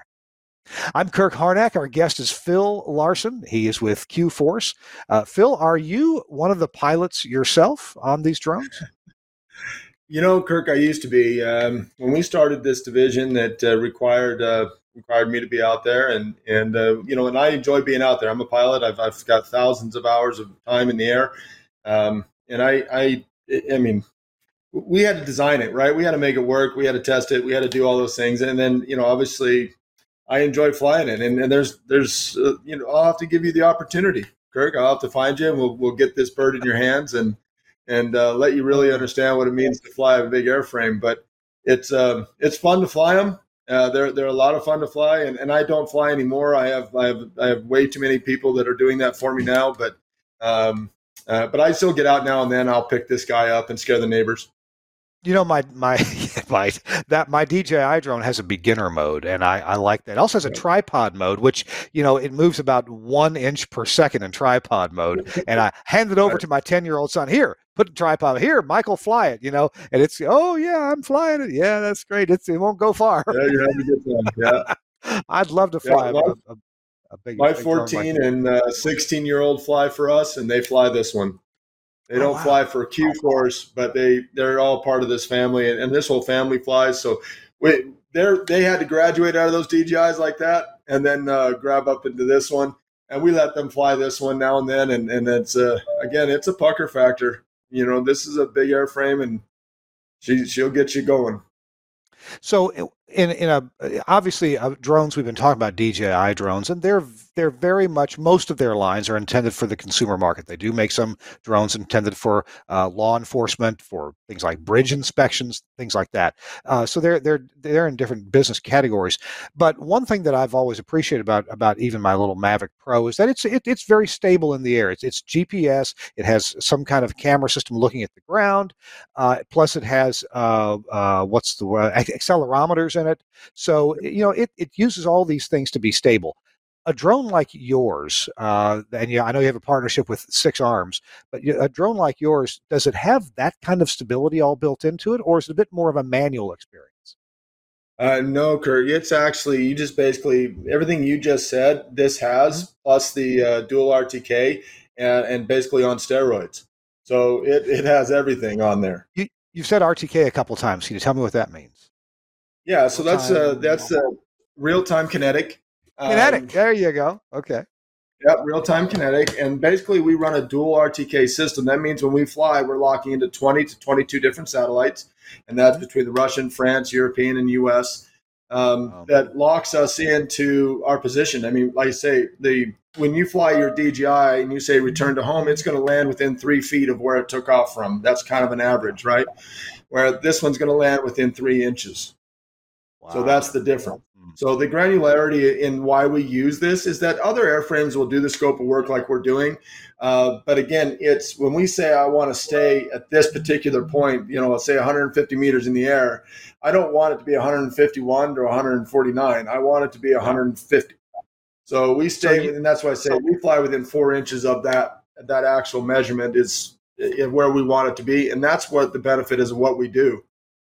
Speaker 1: I'm Kirk Harnack. Our guest is Phil Larson. He is with Q-Force. Uh, Phil, are you one of the pilots yourself on these drones?
Speaker 3: You know, Kirk, I used to be. Um, when we started this division, that uh, required uh, required me to be out there, and and uh, you know, and I enjoy being out there. I'm a pilot. I've I've got thousands of hours of time in the air, um, and I I I mean. We had to design it, right? We had to make it work. We had to test it. We had to do all those things. And then, you know, obviously I enjoy flying it. And, and there's, there's, uh, you know, I'll have to give you the opportunity, Kirk. I'll have to find you and we'll, we'll get this bird in your hands and, and uh, let you really understand what it means to fly a big airframe. But it's, uh, it's fun to fly them. Uh, they're, they're a lot of fun to fly. And, and I don't fly anymore. I have, I have, I have way too many people that are doing that for me now. But, um, uh, but I still get out now and then. I'll pick this guy up and scare the neighbors.
Speaker 1: You know, my my my that my D J I drone has a beginner mode, and I, I like that. It also has a tripod mode, which, you know, it moves about one inch per second in tripod mode. And I hand it over to my ten-year-old son. Here, put the tripod here, Michael, fly it. You know, and it's oh yeah, I'm flying it. Yeah, that's great. It's it won't go far.
Speaker 3: Yeah, you're having a good time. Yeah,
Speaker 1: I'd love to fly
Speaker 3: yeah,
Speaker 1: a, a, a big.
Speaker 3: My
Speaker 1: big
Speaker 3: fourteen
Speaker 1: like
Speaker 3: and uh, sixteen-year-old fly for us, and they fly this one. They don't oh, wow. fly for Q-Force, but they, they're all part of this family, and, and this whole family flies. So we, they're, they had to graduate out of those D J Is like that and then uh, grab up into this one. And we let them fly this one now and then. And, and it's, uh, again, it's a pucker factor. You know, this is a big airframe, and she, she'll get you going.
Speaker 1: So in in a obviously uh, drones, we've been talking about D J I drones, and they're they're very much, most of their lines are intended for the consumer market. They do make some drones intended for uh, law enforcement, for things like bridge inspections, things like that. Uh, so they're they're they're in different business categories. But one thing that I've always appreciated about about even my little Mavic Pro is that it's it, it's very stable in the air. It's it's G P S. It has some kind of camera system looking at the ground. Uh, plus, it has uh, uh, what's the uh, accelerometers in it. So, you know, it, it uses all these things to be stable. A drone like yours, uh, and yeah, I know you have a partnership with Six Arms, but a drone like yours, does it have that kind of stability all built into it, or is it a bit more of a manual experience?
Speaker 3: Uh, no, Kurt. It's actually, you just basically, everything you just said, this has, mm-hmm. plus the uh, dual R T K, and, and basically on steroids. So it, it has everything on there.
Speaker 1: You, you've said R T K a couple times. Can you tell me what that means?
Speaker 3: Yeah, so that's uh, that's uh, real-time kinetic.
Speaker 1: Kinetic.
Speaker 3: Um,
Speaker 1: there you go. Okay.
Speaker 3: Yep, real-time kinetic. And basically, we run a dual R T K system. That means when we fly, we're locking into twenty to twenty-two different satellites, and that's between the Russian, France, European, and U S. Um, wow. That locks us into our position. I mean, like I say, the when you fly your D J I and you say return to home, it's going to land within three feet of where it took off from. That's kind of an average, right? Where this one's going to land within three inches. Wow. So that's the difference. So the granularity in why we use this is that other airframes will do the scope of work like we're doing. Uh, but again, it's when we say I want to stay at this particular point, you know, let's say one hundred fifty meters in the air, I don't want it to be one hundred fifty-one or one hundred forty-nine. I want it to be one hundred fifty. So we stay, so you, and that's why I say we fly within four inches of that, that actual measurement is, is where we want it to be. And that's what the benefit is of what we do.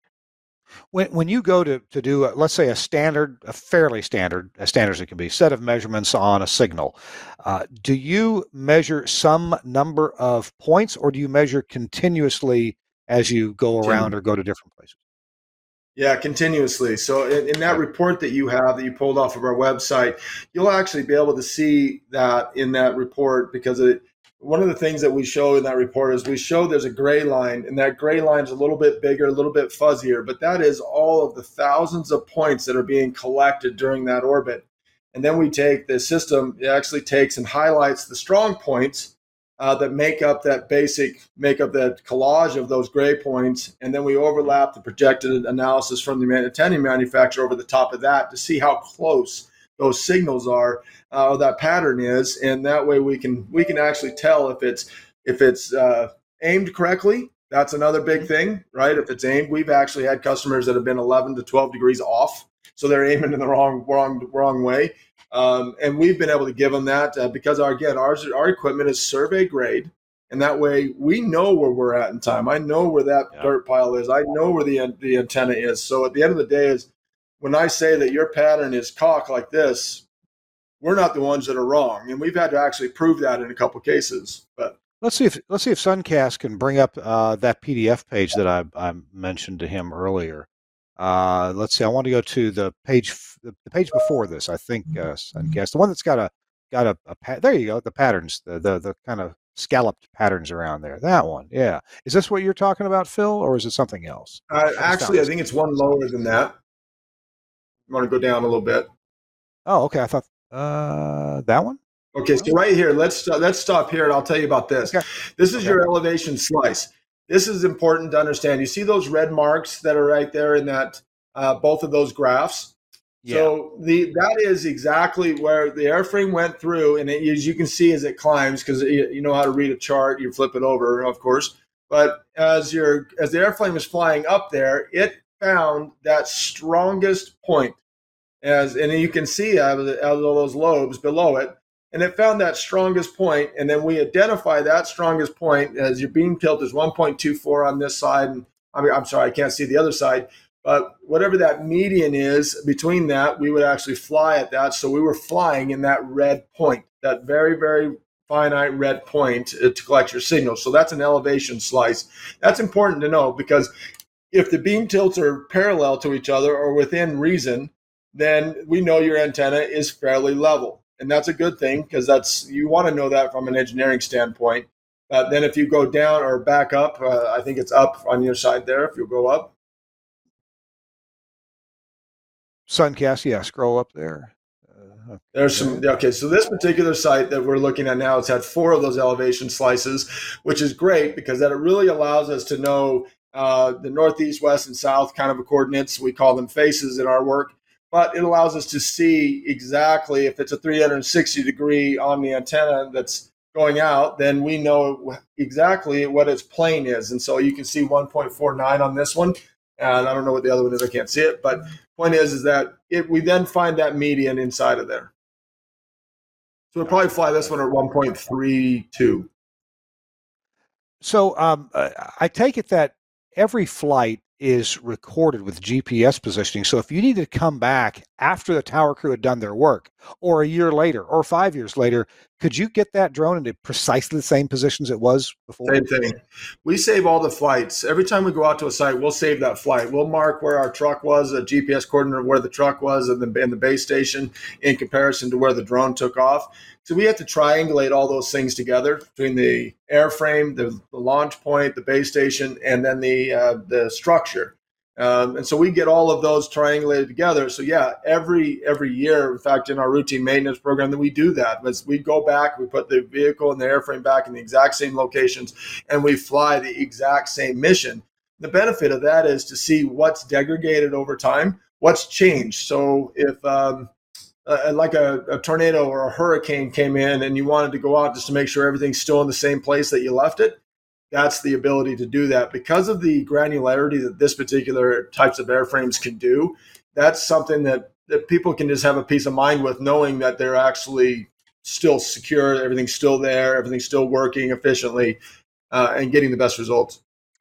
Speaker 1: When when you go to, to do, a, let's say, a standard, a fairly standard, as standard as it can be, set of measurements on a signal, uh, do you measure some number of points, or do you measure continuously as you go around or go to different places?
Speaker 3: Yeah, continuously. So in, in that report that you have that you pulled off of our website, you'll actually be able to see that in that report, because it, one of the things that we show in that report is we show there's a gray line, and that gray line is a little bit bigger, a little bit fuzzier, but that is all of the thousands of points that are being collected during that orbit. And then we take the system, it actually takes and highlights the strong points uh, that make up that basic, make up that collage of those gray points. And then we overlap the projected analysis from the antenna manufacturer over the top of that to see how close those signals are, uh, or that pattern is, and that way we can we can actually tell if it's if it's uh, aimed correctly. That's another big thing, right? If it's aimed, we've actually had customers that have been eleven to twelve degrees off, so they're aiming in the wrong wrong wrong way, um, and we've been able to give them that uh, because our again ours our equipment is survey grade, and that way we know where we're at in time. I know where that yeah. dirt pile is. I know where the the antenna is. So at the end of the day is, when I say that your pattern is cocked like this, we're not the ones that are wrong, and we've had to actually prove that in a couple of cases. But
Speaker 1: let's see if let's see if Suncast can bring up uh, that P D F page that I, I mentioned to him earlier. Uh, let's see. I want to go to the page the, the page before this. I think uh, Suncast, the one that's got a got a, a there you go. The patterns, the, the the kind of scalloped patterns around there. That one, yeah. Is this what you're talking about, Phil, or is it something else?
Speaker 3: Uh, actually, I think it's one lower than that. You want to go down a little bit?
Speaker 1: Oh, okay. I thought uh, that one.
Speaker 3: Okay, so right here, let's let's stop here, and I'll tell you about this. Okay. This is okay. Your elevation slice. This is important to understand. You see those red marks that are right there in that uh, both of those graphs. Yeah. So the that is exactly where the airframe went through, and it, as you can see as it climbs, because you know how to read a chart, you flip it over, of course. But as your as the airplane was flying up there, it found that strongest point, as and you can see out of, the, out of those lobes below it, and it found that strongest point, and then we identify that strongest point as your beam tilt is one point two four on this side, and I mean I'm sorry I can't see the other side, but whatever that median is between that, we would actually fly at that. So we were flying in that red point, that very very finite red point to collect your signal. So that's an elevation slice. That's important to know, because if the beam tilts are parallel to each other or within reason, then we know your antenna is fairly level. And that's a good thing, because that's you want to know that from an engineering standpoint. Uh, then if you go down or back up, uh, I think it's up on your side there if you go up.
Speaker 1: Suncast, yeah, scroll up there.
Speaker 3: Uh, There's some, okay, so this particular site that we're looking at now, it's had four of those elevation slices, which is great because that it really allows us to know uh, the northeast, west, and south kind of coordinates. We call them faces in our work, but it allows us to see exactly if it's a three hundred sixty degree on the antenna that's going out, then we know exactly what its plane is. And so you can see one point four nine on this one. And I don't know what the other one is. I can't see it. But point is, is that it, we then find that median inside of there. So we'll probably fly this one at one point three two.
Speaker 1: So um, I take it that every flight is recorded with G P S positioning. So if you need to come back after the tower crew had done their work, or a year later, or five years later, could you get that drone into precisely the same positions it was before?
Speaker 3: Same thing. We save all the flights. Every time we go out to a site, we'll save that flight. We'll mark where our truck was, a G P S coordinate of where the truck was and the, and the base station in comparison to where the drone took off. So we have to triangulate all those things together between the airframe, the, the launch point, the base station, and then the uh, the structure. Um, and so we get all of those triangulated together. So yeah, every every year, in fact, in our routine maintenance program, that we do that. As we go back, we put the vehicle and the airframe back in the exact same locations, and we fly the exact same mission. The benefit of that is to see what's degraded over time, what's changed. So if um, Uh, like a, a tornado or a hurricane came in and you wanted to go out just to make sure everything's still in the same place that you left it, that's the ability to do that. Because of the granularity that this particular types of airframes can do, that's something that, that people can just have a peace of mind with, knowing that they're actually still secure, everything's still there, everything's still working efficiently, uh, and getting the best results.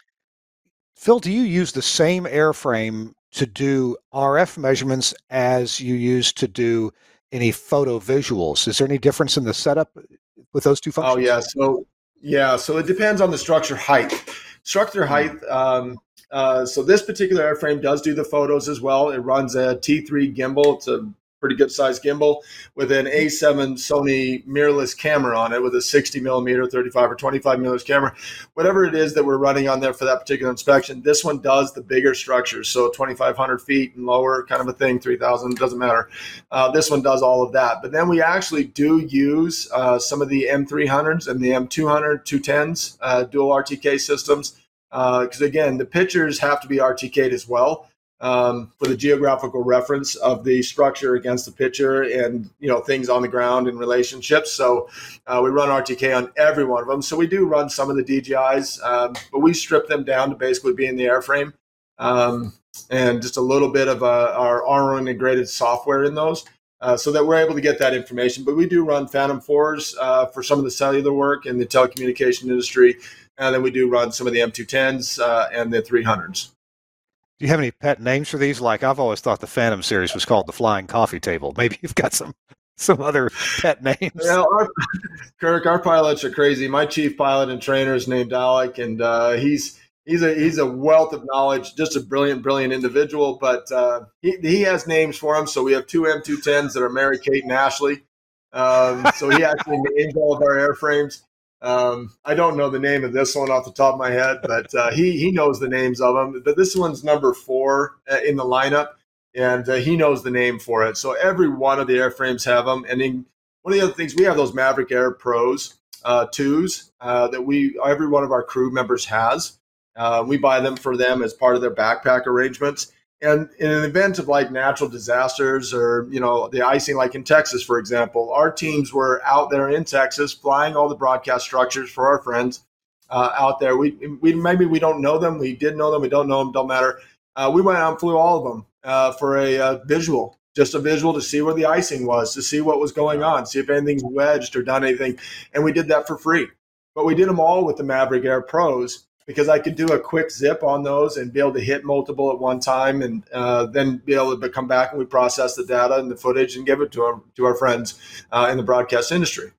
Speaker 1: Phil, do you use the same airframe to do R F measurements as you use to do any photo visuals? Is there any difference in the setup with those two functions?
Speaker 3: Oh, yeah. So, yeah. So it depends on the structure height. Structure height. Um, uh, so this particular airframe does do the photos as well. It runs a T three gimbal. It's a pretty good sized gimbal with an A seven Sony mirrorless camera on it with a sixty millimeter, thirty-five or twenty-five millimeter camera. Whatever it is that we're running on there for that particular inspection, this one does the bigger structures. So twenty-five hundred feet and lower kind of a thing, three thousand, doesn't matter. Uh, this one does all of that. But then we actually do use uh, some of the M three hundreds and the M two hundred, two tens, uh, dual R T K systems. Because uh, again, the pictures have to be R T K'd as well. Um, for the geographical reference of the structure against the picture and, you know, things on the ground and relationships. So uh, we run R T K on every one of them. So we do run some of the D J Is, um, but we strip them down to basically be in the airframe um, and just a little bit of uh, our R O integrated software in those uh, so that we're able to get that information. But we do run Phantom fours uh, for some of the cellular work in the telecommunication industry. And then we do run some of the M two tens uh, and the three hundreds.
Speaker 1: Do you have any pet names for these? Like, I've always thought the Phantom series was called the Flying Coffee Table. Maybe you've got some some other pet names.
Speaker 3: Well, our, Kirk, our pilots are crazy. My chief pilot and trainer is named Alec, and uh, he's he's a he's a wealth of knowledge. Just a brilliant, brilliant individual. But uh, he he has names for them. So we have two M two tens that are Mary Kate and Ashley. Um, so he actually names all of our airframes. Um, I don't know the name of this one off the top of my head, but uh, he he knows the names of them. But this one's number four uh, in the lineup, and uh, he knows the name for it. So every one of the airframes have them. And then one of the other things, we have those Maverick Air Pros uh, twos uh, that we every one of our crew members has. Uh, we buy them for them as part of their backpack arrangements. And in an event of like natural disasters or, you know, the icing, like in Texas, for example, our teams were out there in Texas flying all the broadcast structures for our friends uh, out there. We, we maybe we don't know them. We did know them. We don't know them. Don't matter. Uh, we went out and flew all of them uh, for a uh, visual, just a visual to see where the icing was, to see what was going on, see if anything's wedged or done anything. And we did that for free. But we did them all with the Maverick Air Pros, because I could do a quick zip on those and be able to hit multiple at one time and uh, then be able to come back and we process the data and the footage and give it to our, to our friends uh, in the broadcast industry.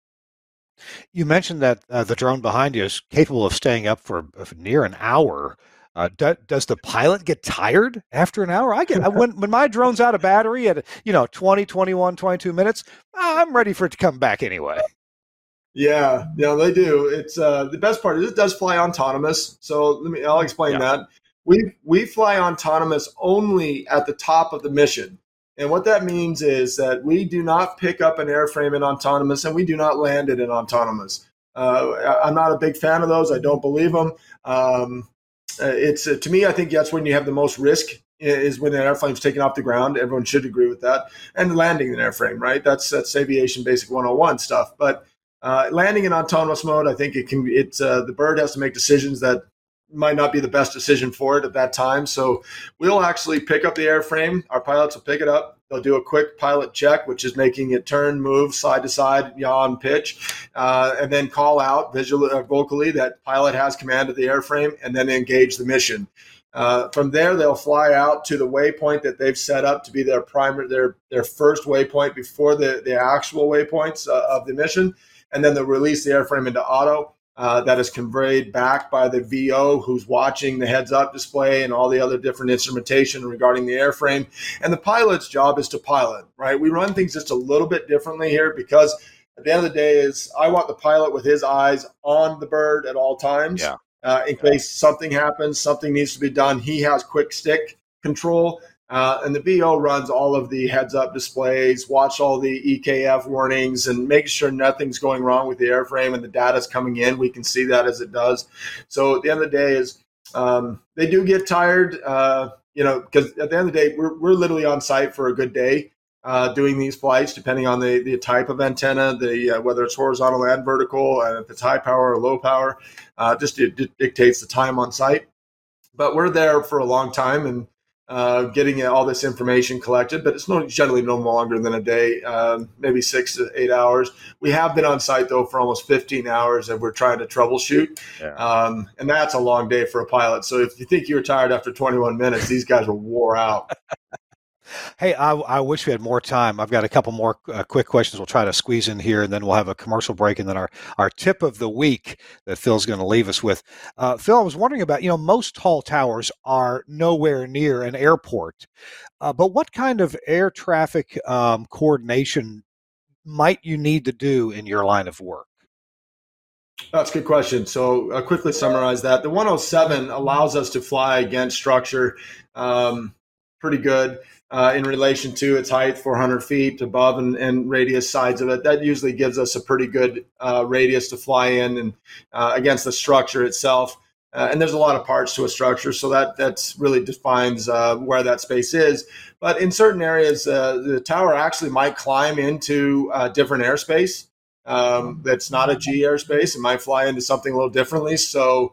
Speaker 1: You mentioned that uh, the drone behind you is capable of staying up for uh, near an hour. Uh, do, does the pilot get tired after an hour? I get I, when when my drone's out of battery at, you know, twenty, twenty-one, twenty-two minutes, I'm ready for it to come back anyway.
Speaker 3: Yeah, yeah, they do. It's uh, the best part is it does fly autonomous. So let me, I'll explain yeah. that. We we fly autonomous only at the top of the mission. And what that means is that we do not pick up an airframe in autonomous, and we do not land it in autonomous. Uh, I'm not a big fan of those. I don't believe them. Um, it's uh, to me, I think that's when you have the most risk, is when an airplane is taken off the ground. Everyone should agree with that. And landing an airframe, right? That's that's aviation basic one oh one stuff. But uh, landing in autonomous mode, I think it can. It's uh, the bird has to make decisions that might not be the best decision for it at that time. So we'll actually pick up the airframe. Our pilots will pick it up. They'll do a quick pilot check, which is making it turn, move, side to side, yaw, and pitch, uh, and then call out visually, uh, vocally that pilot has command of the airframe, and then engage the mission. Uh, from there, they'll fly out to the waypoint that they've set up to be their primary, their their first waypoint before the, the actual waypoints uh, of the mission, and then they'll release the airframe into auto. Uh, that is conveyed back by the V O who's watching the heads-up display and all the other different instrumentation regarding the airframe. And the pilot's job is to pilot, right? We run things just a little bit differently here because at the end of the day is I want the pilot with his eyes on the bird at all times.
Speaker 1: Yeah.
Speaker 3: Uh, in case something happens, something needs to be done. He has quick stick control. Uh, and the V O runs all of the heads-up displays, watch all the E K F warnings, and make sure nothing's going wrong with the airframe and the data's coming in. We can see that as it does. So at the end of the day is um, they do get tired, uh, you know, because at the end of the day, we're, we're literally on site for a good day uh, doing these flights, depending on the, the type of antenna, the uh, whether it's horizontal and vertical, and if it's high power or low power, uh, just it, it dictates the time on site. But we're there for a long time, and Uh, getting all this information collected, but it's no, generally no longer than a day, um, maybe six to eight hours. We have been on site, though, for almost fifteen hours, and we're trying to troubleshoot.
Speaker 1: Yeah.
Speaker 3: Um, and that's a long day for a pilot. So if you think you were tired after twenty-one minutes, these guys are wore out.
Speaker 1: Hey, I, I wish we had more time. I've got a couple more uh, quick questions we'll try to squeeze in here, and then we'll have a commercial break, and then our, our tip of the week that Phil's going to leave us with. Uh, Phil, I was wondering about, you know, most tall towers are nowhere near an airport, uh, but what kind of air traffic um, coordination might you need to do in your line of work?
Speaker 3: That's a good question. So I'll quickly summarize that. The one oh seven allows us to fly against structure um, pretty good. Uh, in relation to its height, four hundred feet above and, and radius sides of it. That usually gives us a pretty good uh, radius to fly in and uh, against the structure itself. Uh, and there's a lot of parts to a structure, so that that's really defines uh, where that space is. But in certain areas, uh, the tower actually might climb into uh, different airspace. Um, that's not a G airspace. It might fly into something a little differently. So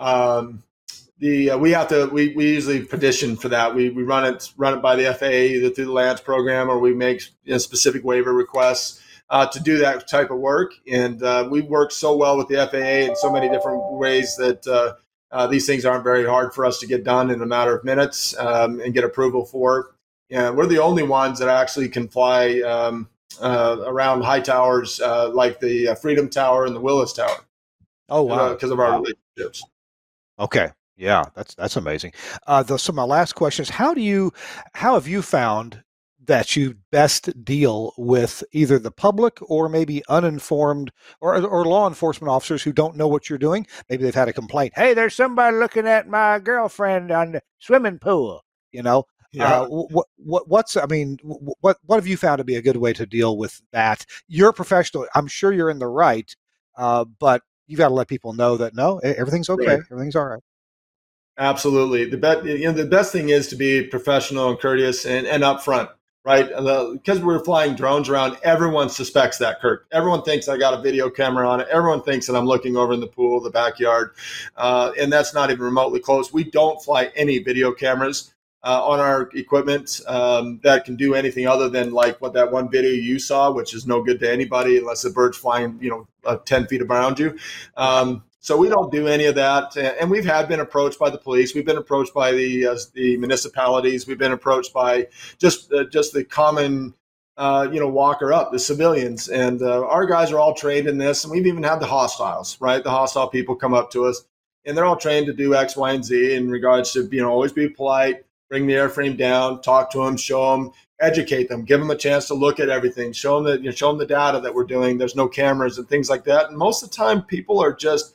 Speaker 3: um, The uh, we have to we, we usually petition for that. We we run it run it by the F A A either through the L A N C program, or we make you know, specific waiver requests uh, to do that type of work. And uh, we work so well with the F A A in so many different ways that uh, uh, these things aren't very hard for us to get done in a matter of minutes um, and get approval for. And we're the only ones that actually can fly um, uh, around high towers uh, like the Freedom Tower and the Willis Tower.
Speaker 1: Oh wow!
Speaker 3: Because uh, of our
Speaker 1: wow.
Speaker 3: relationships.
Speaker 1: Okay. Yeah, that's that's amazing. Uh, the, so my last question is: How do you, how have you found that you best deal with either the public or maybe uninformed or or law enforcement officers who don't know what you're doing? Maybe they've had a complaint. Hey, there's somebody looking at my girlfriend on the swimming pool. You know,
Speaker 3: yeah.
Speaker 1: uh, what what what's I mean, what what have you found to be a good way to deal with that? You're a professional. I'm sure you're in the right, uh, but you've got to let people know that no, everything's okay,
Speaker 3: right.
Speaker 1: everything's all right.
Speaker 3: Absolutely. The best, you know, the best thing is to be professional and courteous and, and upfront, right? Because we're flying drones around, everyone suspects that, Kirk. Everyone thinks I got a video camera on it. Everyone thinks that I'm looking over in the pool, the backyard, uh, and that's not even remotely close. We don't fly any video cameras uh, on our equipment um, that can do anything other than like what that one video you saw, which is no good to anybody unless the bird's flying, you know, uh, ten feet around you. Um, So we don't do any of that, and we've had been approached by the police. We've been approached by the uh, the municipalities. We've been approached by just uh, just the common, uh, you know, walker up, the civilians. And uh, our guys are all trained in this, and we've even had the hostiles, right? The hostile people come up to us, and they're all trained to do X, Y, and Z in regards to, you know, always be polite, bring the airframe down, talk to them, show them, educate them, give them a chance to look at everything, show them that, you know, show them the data that we're doing. There's no cameras and things like that. And most of the time, people are just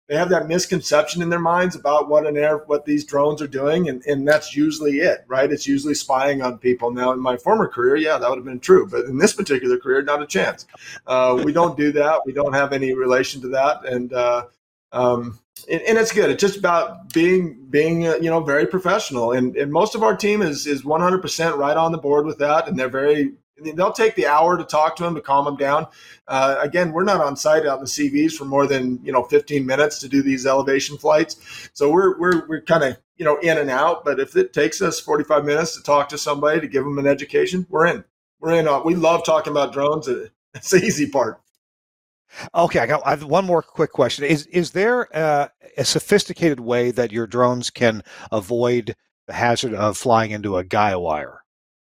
Speaker 3: they have that misconception in their minds about what an air, what these drones are doing. And, and that's usually it, right? It's usually spying on people. Now, in my former career, yeah, that would have been true. But in this particular career, not a chance. Uh, we don't do that. We don't have any relation to that. And, uh, um, and, and it's good. It's just about being, being, uh, you know, very professional. And, and most of our team is, is one hundred percent right on the board with that. And they're very, they'll take the hour to talk to him, to calm him down. Uh, again, we're not on site out in the C Vs for more than, you know, fifteen minutes to do these elevation flights. So we're, we're, we're kind of, you know, in and out, but if it takes us forty-five minutes to talk to somebody, to give them an education, we're in, we're in. Uh, we love talking about drones. It's the easy part.
Speaker 1: Okay. I got I have one more quick question. Is, is there uh, a sophisticated way that your drones can avoid the hazard of flying into a guy wire?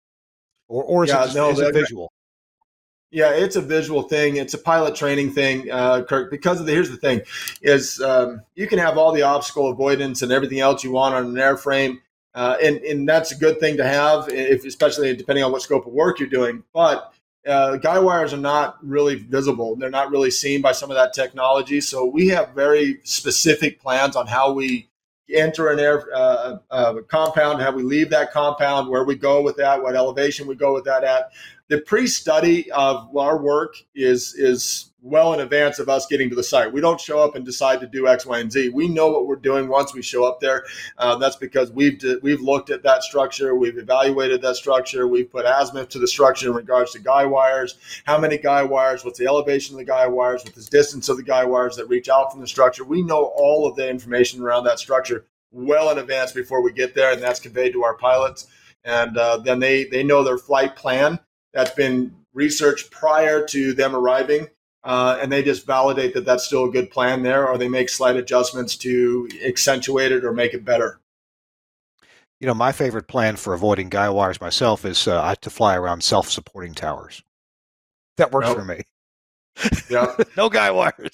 Speaker 1: Or, or is
Speaker 3: yeah,
Speaker 1: it just
Speaker 3: no,
Speaker 1: is it visual?
Speaker 3: Yeah, it's a visual thing. It's a pilot training thing, uh, Kirk, because of the, here's the thing, is um, you can have all the obstacle avoidance and everything else you want on an airframe. Uh, and, and that's a good thing to have, if, especially depending on what scope of work you're doing. But uh, guy wires are not really visible. They're not really seen by some of that technology. So we have very specific plans on how we enter an air uh, uh, compound, how we leave that compound, where we go with that, what elevation we go with that at. The pre-study of our work is is well in advance of us getting to the site. We don't show up and decide to do X, Y, and Z. We know what we're doing once we show up there. Uh, that's because we've we've looked at that structure, we've evaluated that structure, we've put azimuth to the structure in regards to guy wires, how many guy wires, what's the elevation of the guy wires, what's the distance of the guy wires that reach out from the structure. We know all of the information around that structure well in advance before we get there, and that's conveyed to our pilots. And uh, then they they know their flight plan that's been researched prior to them arriving, uh, and they just validate that that's still a good plan there, or they make slight adjustments to accentuate it or make it better.
Speaker 1: You know, my favorite plan for avoiding guy wires myself is uh, to fly around self-supporting towers. That works
Speaker 3: Nope.
Speaker 1: for me.
Speaker 3: Yeah.
Speaker 1: No guy wires.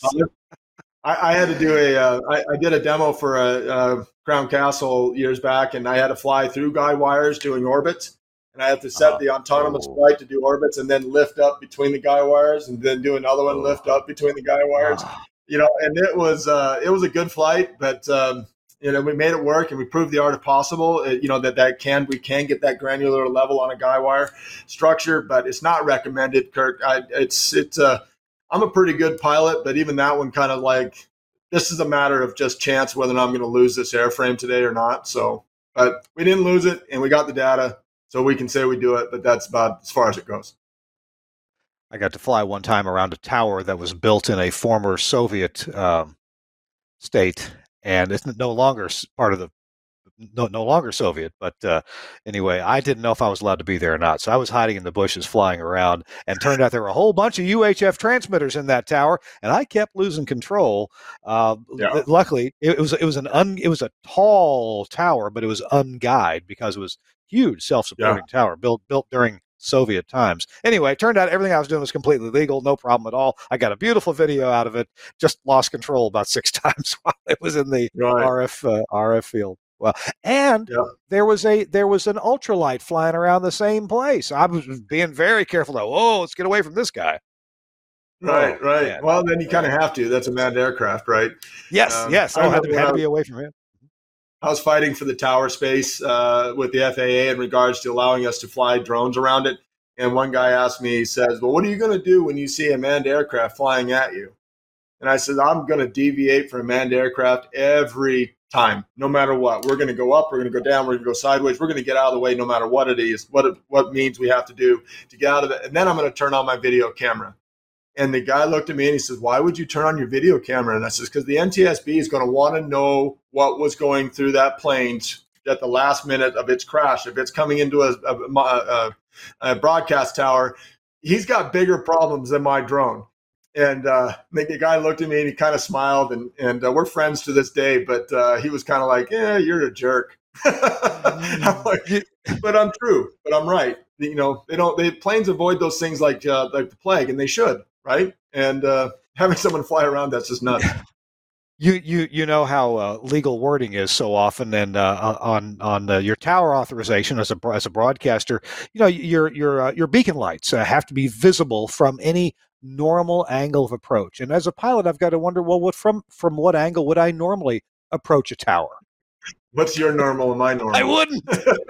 Speaker 3: I, I had to do a, uh, I, I did a demo for a, a Crown Castle years back, and I had to fly through guy wires doing orbits. And I have to set
Speaker 1: Uh,
Speaker 3: the autonomous
Speaker 1: oh.
Speaker 3: flight to do orbits and then lift up between the guy wires and then do another one,
Speaker 1: Oh.
Speaker 3: lift up between the guy wires.
Speaker 1: Ah.
Speaker 3: You know, and it was uh, it was a good flight, but um, you know, we made it work and we proved the art of possible. Uh, you know, that that can we can get that granular level on a guy wire structure, but it's not recommended, Kirk. I, it's it's uh, I'm a pretty good pilot, but even that one kind of like, this is a matter of just chance whether or not I'm going to lose this airframe today or not. So, but we didn't lose it, and we got the data. So we can say we do it, but that's about as far as it goes.
Speaker 1: I got to fly one time around a tower that was built in a former Soviet um, state, and it's no longer part of the no no longer Soviet. But uh, anyway, I didn't know if I was allowed to be there or not, so I was hiding in the bushes, flying around, and turned out there were a whole bunch of U H F transmitters in that tower, and I kept losing control. Uh,
Speaker 3: Yeah.
Speaker 1: Luckily, it, it was it was an un, it was a tall tower, but it was unguyed because it was huge self-supporting
Speaker 3: Yeah.
Speaker 1: tower built built during Soviet times. Anyway, it turned out everything I was doing was completely legal, no problem at all. I got a beautiful video out of it. Just lost control about six times while it was in the
Speaker 3: Right.
Speaker 1: R F uh, R F field. Well, and
Speaker 3: Yeah.
Speaker 1: there was a there was an ultralight flying around the same place. I was being very careful. Though, oh, let's get away from this guy.
Speaker 3: Right,
Speaker 1: Oh,
Speaker 3: right.
Speaker 1: man.
Speaker 3: Well, then you kind of have to. That's a manned aircraft, right?
Speaker 1: Yes,
Speaker 3: Um,
Speaker 1: yes.
Speaker 3: I
Speaker 1: Oh, I had
Speaker 3: remember
Speaker 1: to,
Speaker 3: when
Speaker 1: had
Speaker 3: I
Speaker 1: to be
Speaker 3: was-
Speaker 1: away from him.
Speaker 3: I was fighting for the tower space uh, with the F A A in regards to allowing us to fly drones around it. And one guy asked me, he says, well, what are you going to do when you see a manned aircraft flying at you? And I said, I'm going to deviate from a manned aircraft every time, no matter what. We're going to go up, we're going to go down, we're going to go sideways. We're going to get out of the way no matter what it is, what it, what means we have to do to get out of it. And then I'm going to turn on my video camera. And the guy looked at me and he says, why would you turn on your video camera? And I says, because the N T S B is going to want to know what was going through that plane at the last minute of its crash. If it's coming into a, a, a, a broadcast tower, he's got bigger problems than my drone. And uh, the guy looked at me and he kind of smiled, and, and uh, we're friends to this day, but uh, he was kind of like, yeah, you're a jerk. I'm like, but I'm true, but I'm right. You know, they don't, they planes avoid those things like, uh, like the plague, and they should, right? And uh, having someone fly around, that's just nuts.
Speaker 1: You you you know how uh, legal wording is so often, and uh, on on uh, your tower authorization as a as a broadcaster, you know your your uh, your beacon lights uh, have to be visible from any normal angle of approach. And as a pilot, I've got to wonder, well, what from from what angle would I normally approach a tower?
Speaker 3: What's your normal and my normal?
Speaker 1: I wouldn't.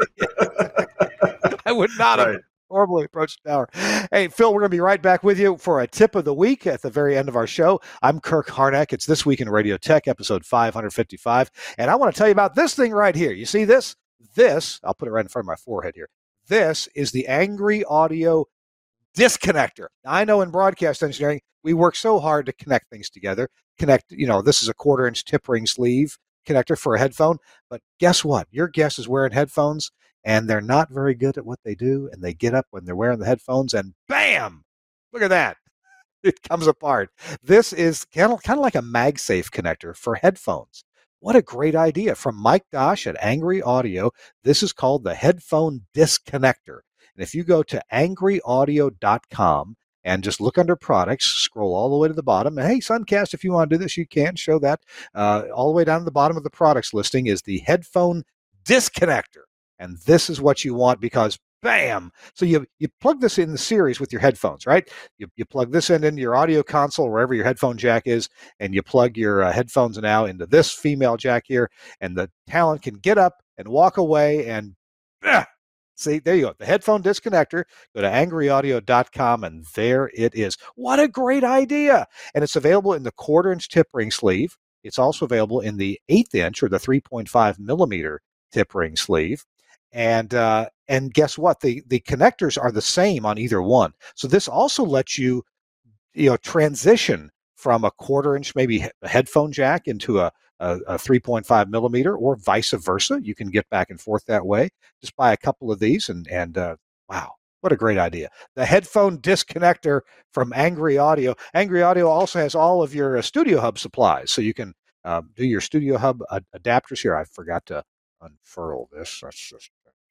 Speaker 1: I would not
Speaker 3: right.
Speaker 1: have normally approached the tower. Hey, Phil, we're going to be right back with you for a tip of the week at the very end of our show. I'm Kirk Harnack. It's This Week in Radio Tech, episode five fifty-five. And I want to tell you about this thing right here. You see this? This, I'll put it right in front of my forehead here. This is the Angry Audio Disconnector. Now, I know in broadcast engineering, we work so hard to connect things together. Connect, you know, this is a quarter inch tip ring sleeve connector for a headphone. But guess what? Your guest is wearing headphones, and they're not very good at what they do. And they get up when they're wearing the headphones, and bam! Look at that. It comes apart. This is kind of, kind of like a MagSafe connector for headphones. What a great idea from Mike Dosh at Angry Audio. This is called the Headphone Disconnector. And if you go to angry audio dot com and just look under products, scroll all the way to the bottom. And hey, Suncast, if you want to do this, you can show that. Uh, all the way down to the bottom of the products listing is the Headphone Disconnector. And this is what you want because bam! So you you plug this in the series with your headphones, right? You you plug this in into your audio console, wherever your headphone jack is, and you plug your uh, headphones now into this female jack here, and the talent can get up and walk away and ah, see, there you go. The headphone disconnector. Go to angry audio dot com, and there it is. What a great idea! And it's available in the quarter inch tip ring sleeve. It's also available in the eighth inch or the three point five millimeter tip ring sleeve. And uh, and guess what? The the connectors are the same on either one. So this also lets you, you know, transition from a quarter inch, maybe a headphone jack into a, a, a three point five millimeter, or vice versa. You can get back and forth that way. Just buy a couple of these, and and uh, wow, what a great idea! The headphone disconnector from Angry Audio. Angry Audio also has all of your uh, Studio Hub supplies, so you can uh, do your Studio Hub uh, adapters here. I forgot to unfurl this. Let's just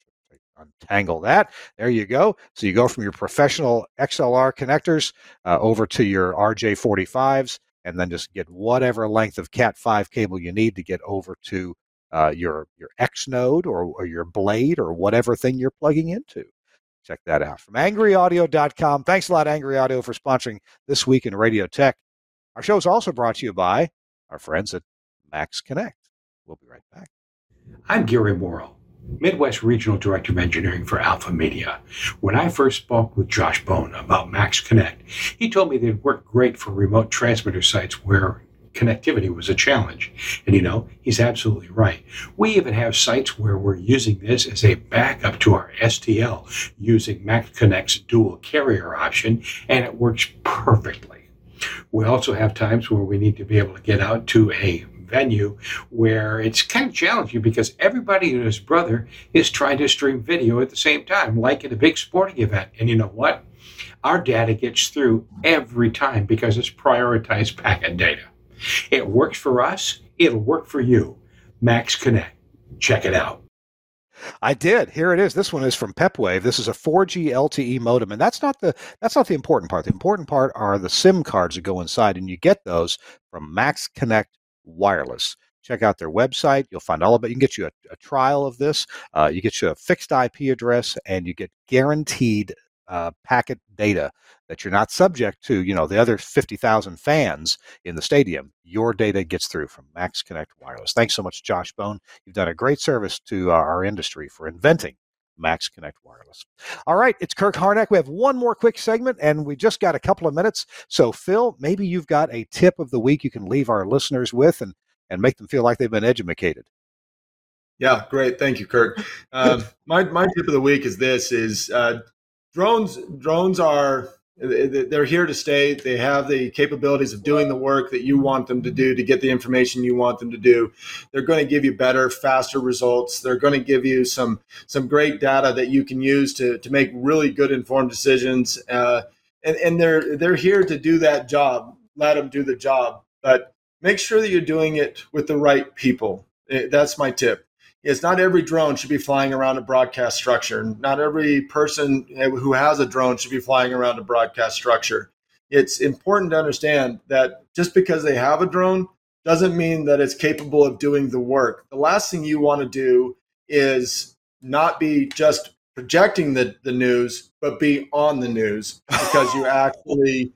Speaker 1: untangle that. There you go. So you go from your professional X L R connectors uh, over to your R J forty-fives, and then just get whatever length of cat five cable you need to get over to uh, your your X node or, or your Blade or whatever thing you're plugging into. Check that out from angry audio dot com. Thanks a lot, Angry Audio, for sponsoring This Week in Radio Tech. Our show is also brought to you by our friends at Max Connect. We'll be right back.
Speaker 5: I'm Gary Morrill, Midwest Regional Director of Engineering for Alpha Media. When I first spoke with Josh Bone about Max Connect, he told me they'd work great for remote transmitter sites where connectivity was a challenge. And you know, he's absolutely right. We even have sites where we're using this as a backup to our S T L using Max Connect's dual carrier option, and it works perfectly. We also have times where we need to be able to get out to a venue where it's kind of challenging because everybody and his brother is trying to stream video at the same time, like at a big sporting event. And you know what? Our data gets through every time because it's prioritized packet data. It works for us. It'll work for you. Max Connect. Check it out.
Speaker 1: I did. Here it is. This one is from Pepwave. This is a four G L T E modem, and that's not the that's not the important part. The important part are the SIM cards that go inside, and you get those from Max Connect Wireless. Check out their website. You'll find all of it. You can get you a, a trial of this. Uh, you get you a fixed I P address, and you get guaranteed uh, packet data that you're not subject to, you know, the other fifty thousand fans in the stadium. Your data gets through from Max Connect Wireless. Thanks so much, Josh Bone. You've done a great service to uh, our industry for inventing Max Connect Wireless. All right, it's Kirk Harnack. We have one more quick segment, and we just got a couple of minutes. So, Phil, maybe you've got a tip of the week you can leave our listeners with and, and make them feel like they've been educated.
Speaker 3: Yeah, great. Thank you, Kirk. Uh, my my tip of the week is this: is uh, drones. Drones are they're here to stay. They have the capabilities of doing the work that you want them to do to get the information you want them to do. They're going to give you better, faster results. They're going to give you some some great data that you can use to to make really good informed decisions. Uh, and and they're they're here to do that job. Let them do the job, but make sure that you're doing it with the right people. That's my tip. It's not every drone should be flying around a broadcast structure. Not every person who has a drone should be flying around a broadcast structure. It's important to understand that just because they have a drone doesn't mean that it's capable of doing the work. The last thing you want to do is not be just projecting the, the news, but be on the news because you actually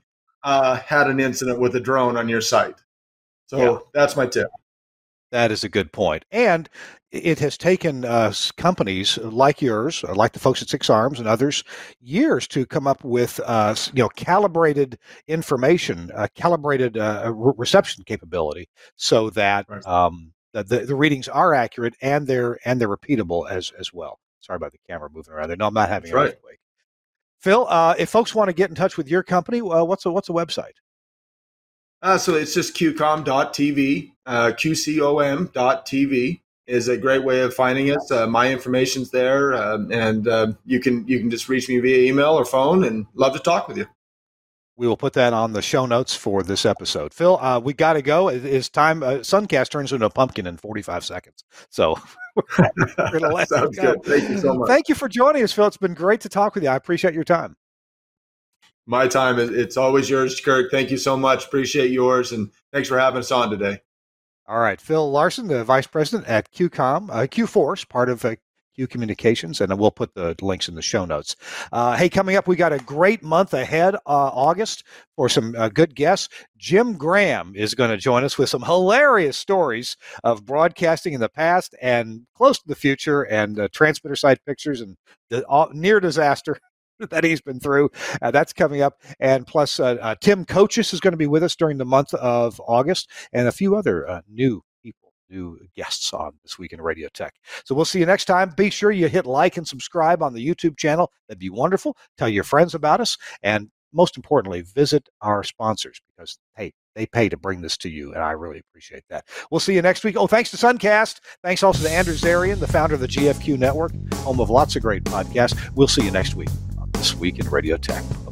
Speaker 3: uh, had an incident with a drone on your site. So yeah. That's my tip.
Speaker 1: That is a good point. And it has taken uh, companies like yours, like the folks at Six Arms and others, years to come up with uh, you know calibrated information, uh, calibrated uh, re- reception capability, so that
Speaker 3: right.
Speaker 1: um, the, the readings are accurate and they're and they're repeatable as as well. Sorry about the camera moving around there. No, I'm not having
Speaker 3: That's
Speaker 1: an
Speaker 3: right.
Speaker 1: earthquake. Phil, uh, if folks want to get in touch with your company, uh, what's a what's a website?
Speaker 3: Uh, so it's just Q com dot T V. Uh, Q C O M dot T V is a great way of finding us. Uh, my information's there, um, and uh, you can you can just reach me via email or phone, and love to talk with you.
Speaker 1: We will put that on the show notes for this episode. Phil, uh, we got to go. It, it's time. Uh, Suncast turns into a pumpkin in forty-five seconds. So we're going to let
Speaker 3: Sounds good. Thank you so much.
Speaker 1: Thank you for joining us, Phil. It's been great to talk with you. I appreciate your time.
Speaker 3: My time, it's always yours, Kirk. Thank you so much. Appreciate yours, and thanks for having us on today.
Speaker 1: All right. Phil Larson, the Vice President at Q COM, uh, Q Force, part of uh, Q Communications, and we'll put the links in the show notes. Uh, hey, coming up, we got a great month ahead, uh, August, for some uh, good guests. Jim Graham is going to join us with some hilarious stories of broadcasting in the past and close to the future, and uh, transmitter side pictures and the uh, near disaster that he's been through. Uh, that's coming up. And plus, uh, uh, Tim Coaches is going to be with us during the month of August, and a few other uh, new people, new guests on This Week in Radio Tech. So we'll see you next time. Be sure you hit like and subscribe on the YouTube channel. That'd be wonderful. Tell your friends about us. And most importantly, visit our sponsors, because, hey, they pay to bring this to you, and I really appreciate that. We'll see you next week. Oh, thanks to Suncast. Thanks also to Andrew Zarian, the founder of the G F Q Network, home of lots of great podcasts. We'll see you next week on This Week in Radio Tech.